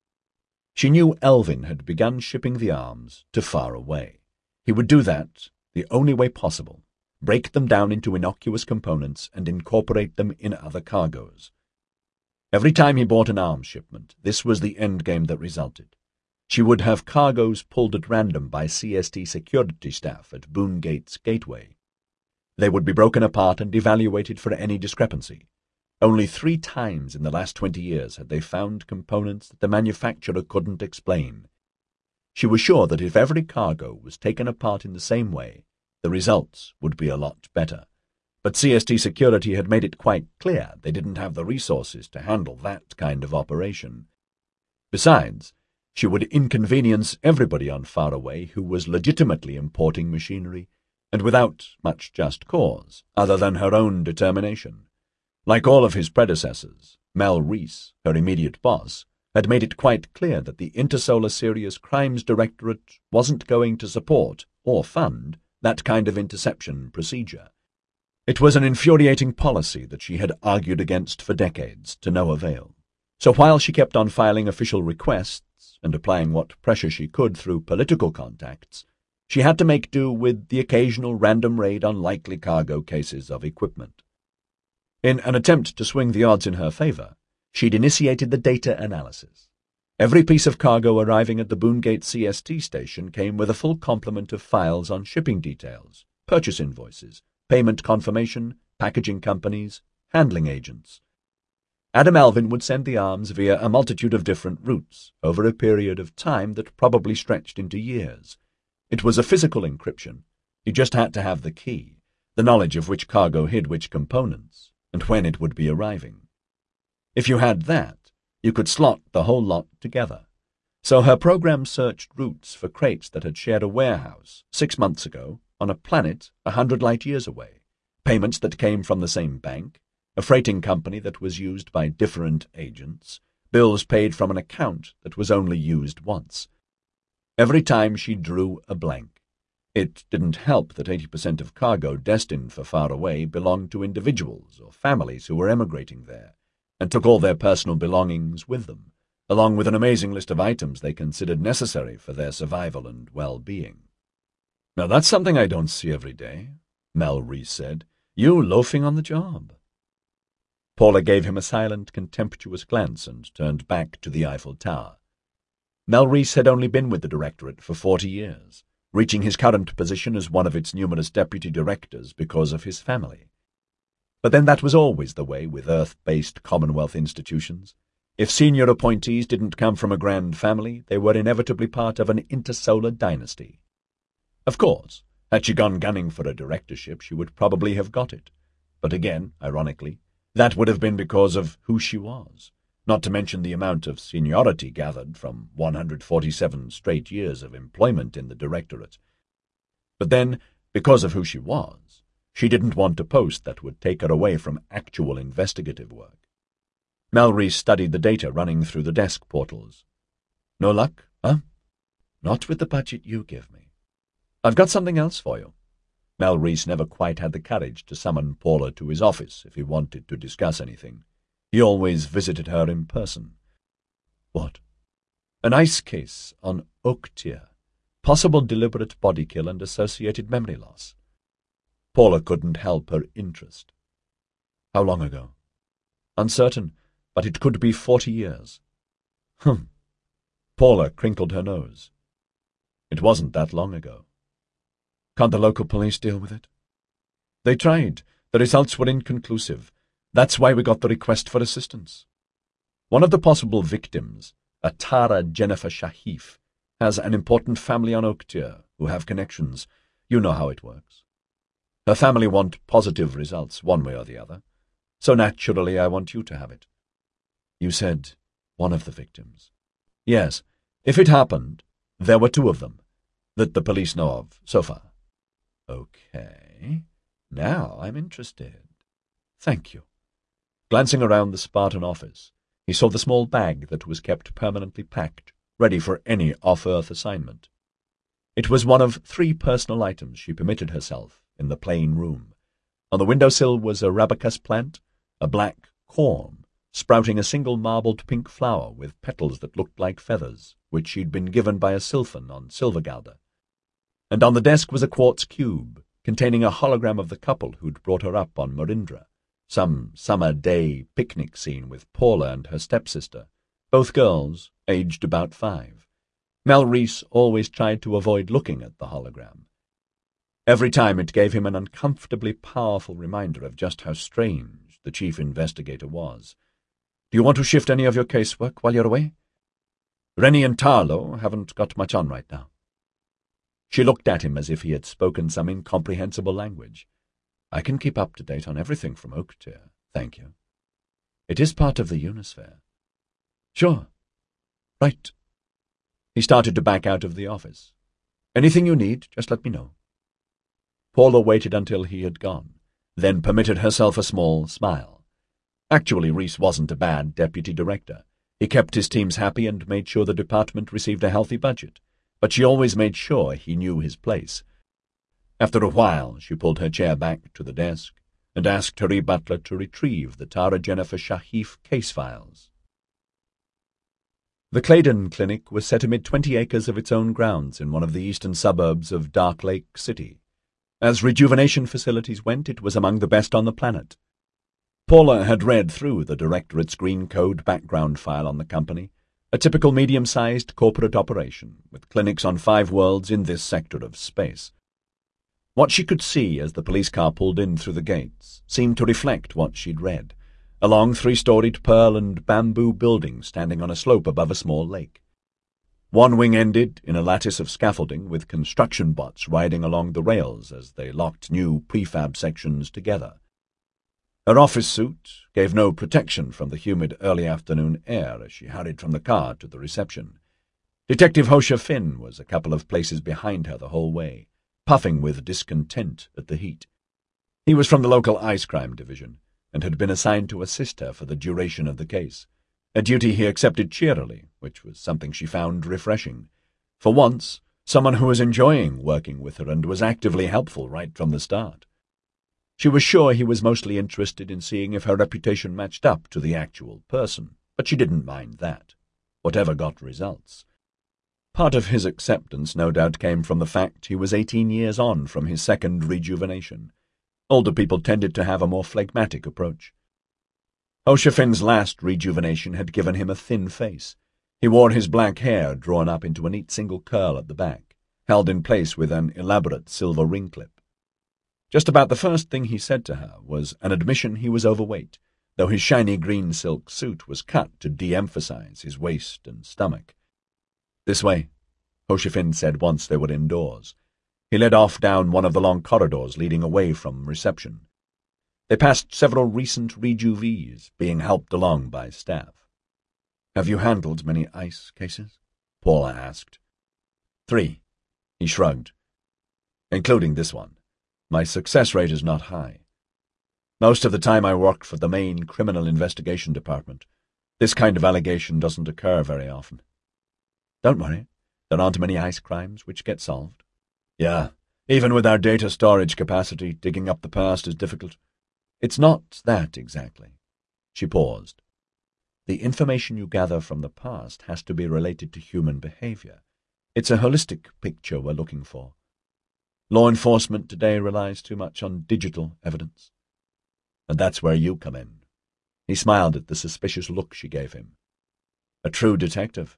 She knew Elvin had begun shipping the arms to far away. He would do that the only way possible, break them down into innocuous components and incorporate them in other cargoes. Every time he bought an arms shipment, this was the endgame that resulted. She would have cargoes pulled at random by CST security staff at Boongate's gateway. They would be broken apart and evaluated for any discrepancy. Only 3 times in the last 20 years had they found components that the manufacturer couldn't explain. She was sure that if every cargo was taken apart in the same way, the results would be a lot better. But CST Security had made it quite clear they didn't have the resources to handle that kind of operation. Besides, she would inconvenience everybody on Faraway who was legitimately importing machinery, and without much just cause, other than her own determination. Like all of his predecessors, Mel Reese, her immediate boss, had made it quite clear that the Intersolar Serious Crimes Directorate wasn't going to support or fund that kind of interception procedure. It was an infuriating policy that she had argued against for decades, to no avail. So while she kept on filing official requests and applying what pressure she could through political contacts, she had to make do with the occasional random raid on likely cargo cases of equipment. In an attempt to swing the odds in her favor, she'd initiated the data analysis. Every piece of cargo arriving at the Boongate CST station came with a full complement of files on shipping details, purchase invoices, payment confirmation, packaging companies, handling agents. Adam Elvin would send the arms via a multitude of different routes over a period of time that probably stretched into years. It was a physical encryption. You just had to have the key, the knowledge of which cargo hid which components, and when it would be arriving. If you had that, you could slot the whole lot together. So her program searched routes for crates that had shared a warehouse 6 months ago on a planet 100 light-years away, payments that came from the same bank, a freighting company that was used by different agents, bills paid from an account that was only used once. Every time she drew a blank. It didn't help that 80% of cargo destined for far away belonged to individuals or families who were emigrating there, and took all their personal belongings with them, along with an amazing list of items they considered necessary for their survival and well-being. "Now that's something I don't see every day," Mel Reese said. "You loafing on the job." Paula gave him a silent, contemptuous glance and turned back to the Eiffel Tower. Mel Reese had only been with the Directorate for 40 years, reaching his current position as one of its numerous deputy directors because of his family. But then that was always the way with Earth-based Commonwealth institutions. If senior appointees didn't come from a grand family, they were inevitably part of an intersolar dynasty. Of course, had she gone gunning for a directorship, she would probably have got it. But again, ironically, that would have been because of who she was, not to mention the amount of seniority gathered from 147 straight years of employment in the directorate. But then, because of who she was, she didn't want a post that would take her away from actual investigative work. Mel Reese studied the data running through the desk portals. No luck, huh? Not with the budget you give me. I've got something else for you. Mel Reese never quite had the courage to summon Paula to his office if he wanted to discuss anything. He always visited her in person. What? An ice case on Oaktier. Possible deliberate body kill and associated memory loss. Paula couldn't help her interest. How long ago? Uncertain, but it could be 40 years. Paula crinkled her nose. It wasn't that long ago. Can't the local police deal with it? They tried. The results were inconclusive. That's why we got the request for assistance. One of the possible victims, a Tara Jennifer Shahif, has an important family on Oaktier who have connections. You know how it works. Her family want positive results, one way or the other. So naturally I want you to have it. You said one of the victims. Yes, if it happened, there were 2 of them, that the police know of so far. Okay, now I'm interested. Thank you. Glancing around the Spartan office, he saw the small bag that was kept permanently packed, ready for any off-Earth assignment. It was one of 3 personal items she permitted herself in the plain room. On the windowsill was a rabacus plant, a black corm, sprouting a single marbled pink flower with petals that looked like feathers, which she'd been given by a sylphan on Silvergalda. And on the desk was a quartz cube, containing a hologram of the couple who'd brought her up on Marindra, some summer day picnic scene with Paula and her stepsister, both girls, aged about 5. Mel Reese always tried to avoid looking at the hologram. Every time it gave him an uncomfortably powerful reminder of just how strange the chief investigator was. Do you want to shift any of your casework while you're away? Rennie and Tarlo haven't got much on right now. She looked at him as if he had spoken some incomprehensible language. I can keep up to date on everything from Oaktier, thank you. It is part of the Unisphere. Sure. Right. He started to back out of the office. Anything you need, just let me know. Paula waited until he had gone, then permitted herself a small smile. Actually, Reese wasn't a bad deputy director. He kept his teams happy and made sure the department received a healthy budget, but she always made sure he knew his place. After a while, she pulled her chair back to the desk and asked her butler to retrieve the Tara Jennifer Shahif case files. The Claydon Clinic was set amid 20 acres of its own grounds in one of the eastern suburbs of Dark Lake City. As rejuvenation facilities went, it was among the best on the planet. Paula had read through the Directorate's Green Code background file on the company, a typical medium-sized corporate operation, with clinics on 5 worlds in this sector of space. What she could see as the police car pulled in through the gates seemed to reflect what she'd read, a long 3-storied pearl and bamboo building standing on a slope above a small lake. One wing ended in a lattice of scaffolding with construction bots riding along the rails as they locked new prefab sections together. Her office suit gave no protection from the humid early afternoon air as she hurried from the car to the reception. Detective Hosher Finn was a couple of places behind her the whole way, puffing with discontent at the heat. He was from the local ice crime division and had been assigned to assist her for the duration of the case, a duty he accepted cheerily, which was something she found refreshing. For once, someone who was enjoying working with her and was actively helpful right from the start. She was sure he was mostly interested in seeing if her reputation matched up to the actual person, but she didn't mind that, whatever got results. Part of his acceptance no doubt came from the fact he was 18 years on from his second rejuvenation. Older people tended to have a more phlegmatic approach. Hosher Finn's last rejuvenation had given him a thin face. He wore his black hair drawn up into a neat single curl at the back, held in place with an elaborate silver ring clip. Just about the first thing he said to her was an admission he was overweight, though his shiny green silk suit was cut to de-emphasize his waist and stomach. "This way," Ho Chi Minh said once they were indoors. He led off down one of the long corridors leading away from reception. They passed several recent rejuvees, being helped along by staff. "Have you handled many ice cases?" Paula asked. 3, he shrugged. "Including this one. My success rate is not high. Most of the time I work for the main criminal investigation department. This kind of allegation doesn't occur very often." "Don't worry. There aren't many ice crimes which get solved." "Yeah, even with our data storage capacity, digging up the past is difficult." "It's not that exactly." She paused. "The information you gather from the past has to be related to human behavior. It's a holistic picture we're looking for. Law enforcement today relies too much on digital evidence." "And that's where you come in." He smiled at the suspicious look she gave him. "A true detective."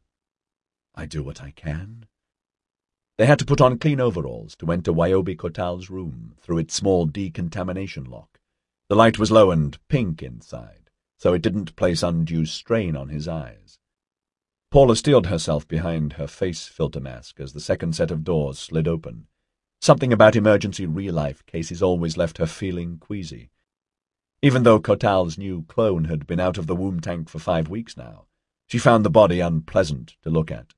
"I do what I can." They had to put on clean overalls to enter Wyobi Kotal's room through its small decontamination lock. The light was low and pink inside, so it didn't place undue strain on his eyes. Paula steeled herself behind her face filter mask as the second set of doors slid open. Something about emergency real-life cases always left her feeling queasy. Even though Kotal's new clone had been out of the womb tank for 5 weeks now, she found the body unpleasant to look at.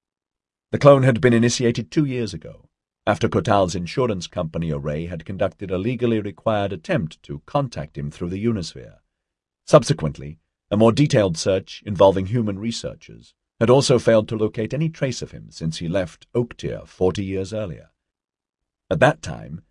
The clone had been initiated 2 years ago, after Kotal's insurance company Array had conducted a legally required attempt to contact him through the Unisphere. Subsequently, a more detailed search involving human researchers had also failed to locate any trace of him since he left Oaktier 40 years earlier. At that time,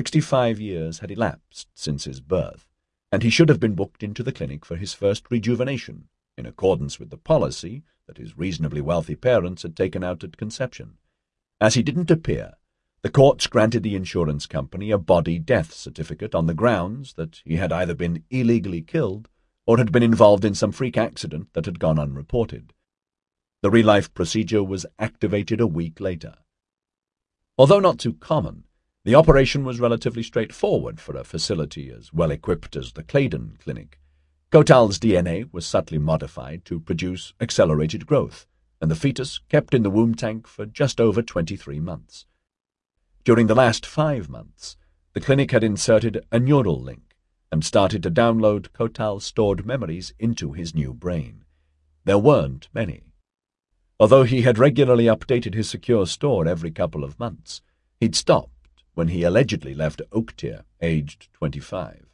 65 years had elapsed since his birth, and he should have been booked into the clinic for his first rejuvenation, in accordance with the policy that his reasonably wealthy parents had taken out at conception. As he didn't appear, the courts granted the insurance company a body death certificate on the grounds that he had either been illegally killed or had been involved in some freak accident that had gone unreported. The real-life procedure was activated a week later. Although not too common, the operation was relatively straightforward for a facility as well-equipped as the Claydon Clinic. Kotal's DNA was subtly modified to produce accelerated growth, and the fetus kept in the womb tank for just over 23 months. During the last 5 months, the clinic had inserted a neural link and started to download Kotal's stored memories into his new brain. There weren't many. Although he had regularly updated his secure store every couple of months, he'd stopped when he allegedly left Oaktier, aged 25.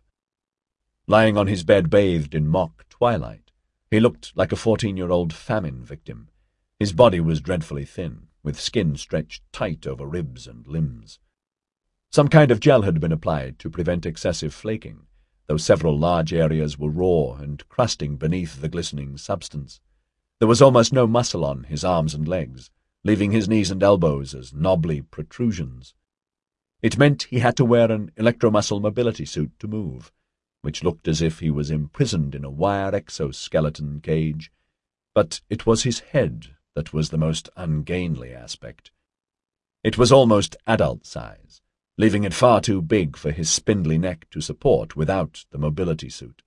Lying on his bed bathed in mock twilight, he looked like a 14-year-old famine victim. His body was dreadfully thin, with skin stretched tight over ribs and limbs. Some kind of gel had been applied to prevent excessive flaking, though several large areas were raw and crusting beneath the glistening substance. There was almost no muscle on his arms and legs, leaving his knees and elbows as knobbly protrusions. It meant he had to wear an electromuscle mobility suit to move, which looked as if he was imprisoned in a wire exoskeleton cage. But it was his head that was the most ungainly aspect. It was almost adult size, leaving it far too big for his spindly neck to support without the mobility suit.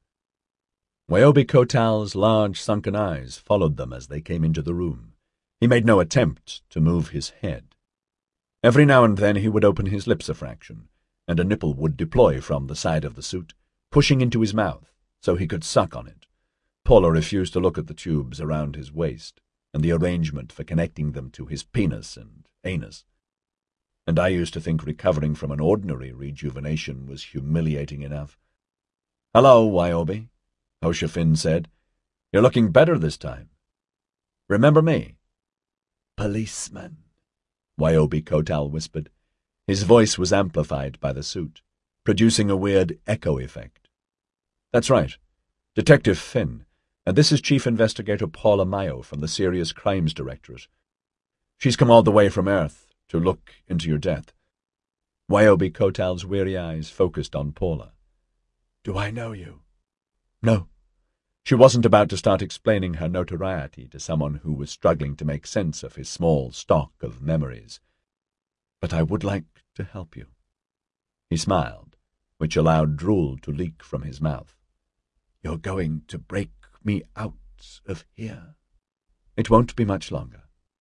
Wyobi Kotal's large sunken eyes followed them as they came into the room. He made no attempt to move his head. Every now and then he would open his lips a fraction, and a nipple would deploy from the side of the suit, pushing into his mouth so he could suck on it. Paula refused to look at the tubes around his waist and the arrangement for connecting them to his penis and anus. And I used to think recovering from an ordinary rejuvenation was humiliating enough. "Hello, Wyobi," Ho Chi Minh said. "You're looking better this time. Remember me?" "Policeman," Wyobi Kotal whispered. His voice was amplified by the suit, producing a weird echo effect. "That's right. Detective Finn, and this is Chief Investigator Paula Mayo from the Serious Crimes Directorate. She's come all the way from Earth to look into your death." Wyobi Kotal's weary eyes focused on Paula. "Do I know you?" "No." She wasn't about to start explaining her notoriety to someone who was struggling to make sense of his small stock of memories. "But I would like to help you." He smiled, which allowed drool to leak from his mouth. You're going to break me out of here? It won't be much longer.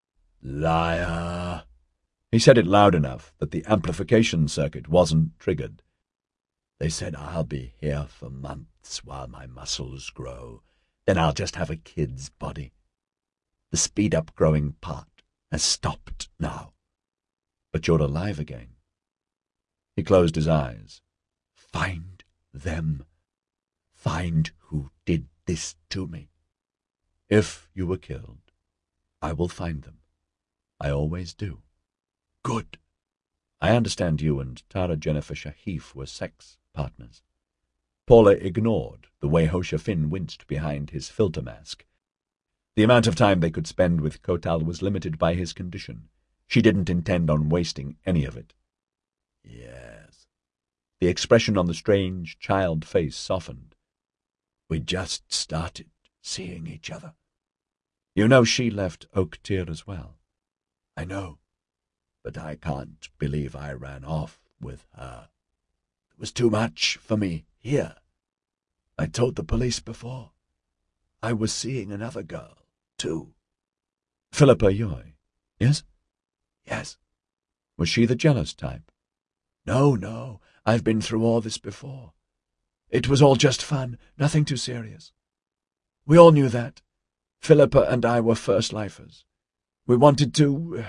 Liar! He said it loud enough that the amplification circuit wasn't triggered. They said I'll be here for months while my muscles grow. Then I'll just have a kid's body. The speed-up growing part has stopped now. But you're alive again. He closed his eyes. Find them. Find who did this to me. If you were killed, I will find them. I always do. Good. I understand you and Tara Jennifer Shahif were sex partners. Paula ignored the way Hosha Finn winced behind his filter mask. The amount of time they could spend with Kotal was limited by his condition. She didn't intend on wasting any of it. Yes. The expression on the strange child face softened. We just started seeing each other. You know she left Oak Tier as well. I know, but I can't believe I ran off with her. It was too much for me here. I told the police before. I was seeing another girl, too. Philippa Yoy, yes? Yes. Was she the jealous type? No, I've been through all this before. It was all just fun, nothing too serious. We all knew that. Philippa and I were first-lifers. We wanted to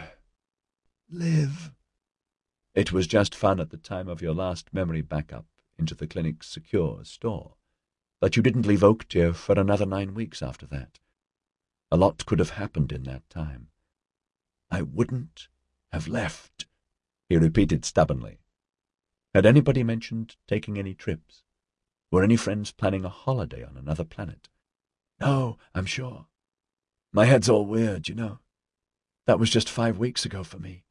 live. It was just fun at the time of your last memory backup into the clinic's secure store, but you didn't leave Oak Tier for another 9 weeks after that. A lot could have happened in that time. I wouldn't have left, he repeated stubbornly. Had anybody mentioned taking any trips? Were any friends planning a holiday on another planet? No, I'm sure. My head's all weird, you know. That was just 5 weeks ago for me.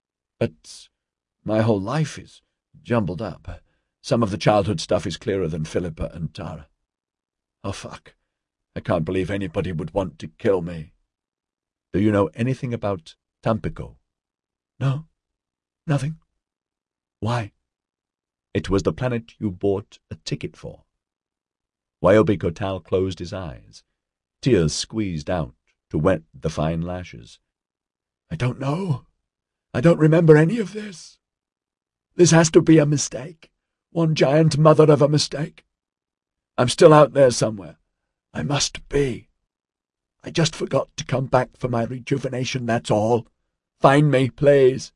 But my whole life is jumbled up. Some of the childhood stuff is clearer than Philippa and Tara. Oh, fuck. I can't believe anybody would want to kill me. Do you know anything about Tampico? No, nothing. Why? It was the planet you bought a ticket for. Wyobi Kotal closed his eyes. Tears squeezed out to wet the fine lashes. I don't know. I don't remember any of this. This has to be a mistake. One giant mother of a mistake. I'm still out there somewhere. I must be. I just forgot to come back for my rejuvenation, that's all. Find me, please.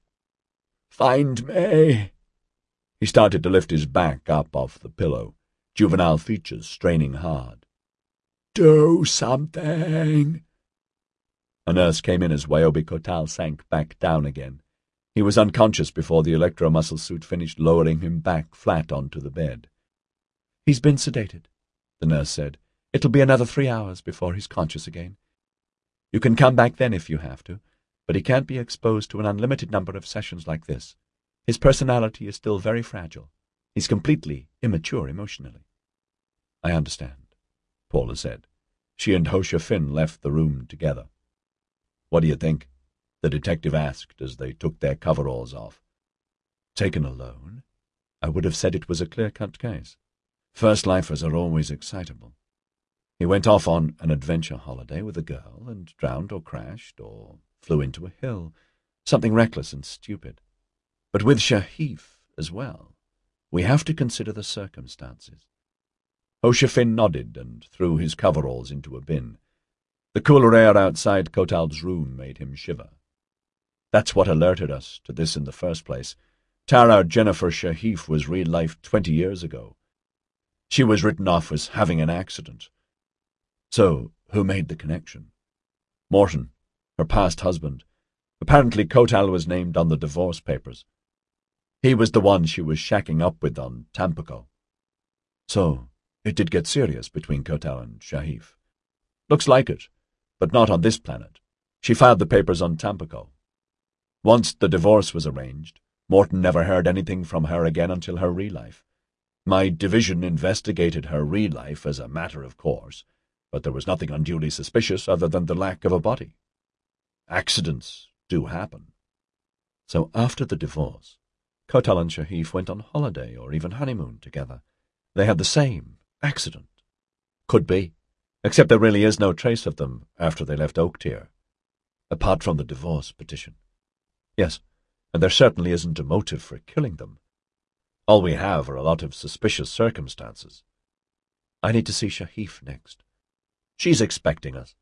Find me. He started to lift his back up off the pillow, juvenile features straining hard. Do something. A nurse came in as Wyobi Kotal sank back down again. He was unconscious before the electromuscle suit finished lowering him back flat onto the bed. He's been sedated, the nurse said. It'll be another 3 hours before he's conscious again. You can come back then if you have to, but he can't be exposed to an unlimited number of sessions like this. His personality is still very fragile. He's completely immature emotionally. I understand, Paula said. She and Hosha Finn left the room together. What do you think? The detective asked as they took their coveralls off. Taken alone, I would have said it was a clear-cut case. First-lifers are always excitable. He went off on an adventure holiday with a girl and drowned or crashed or flew into a hill, something reckless and stupid. But with Shahif as well, we have to consider the circumstances. Hosha Finn nodded and threw his coveralls into a bin. The cooler air outside Kotal's room made him shiver. That's what alerted us to this in the first place. Tara Jennifer Shahif was real-life 20 years ago. She was written off as having an accident. So, who made the connection? Morton, her past husband. Apparently Kotal was named on the divorce papers. He was the one she was shacking up with on Tampico. So, it did get serious between Kotal and Shahif. Looks like it, but not on this planet. She filed the papers on Tampico. Once the divorce was arranged, Morton never heard anything from her again until her real life. My division investigated her real life as a matter of course, but there was nothing unduly suspicious other than the lack of a body. Accidents do happen. So after the divorce, Kotal and Shahif went on holiday or even honeymoon together. They had the same accident. Could be. Except there really is no trace of them after they left Oaktier. Apart from the divorce petition. Yes, and there certainly isn't a motive for killing them. All we have are a lot of suspicious circumstances. I need to see Shahif next. She's expecting us.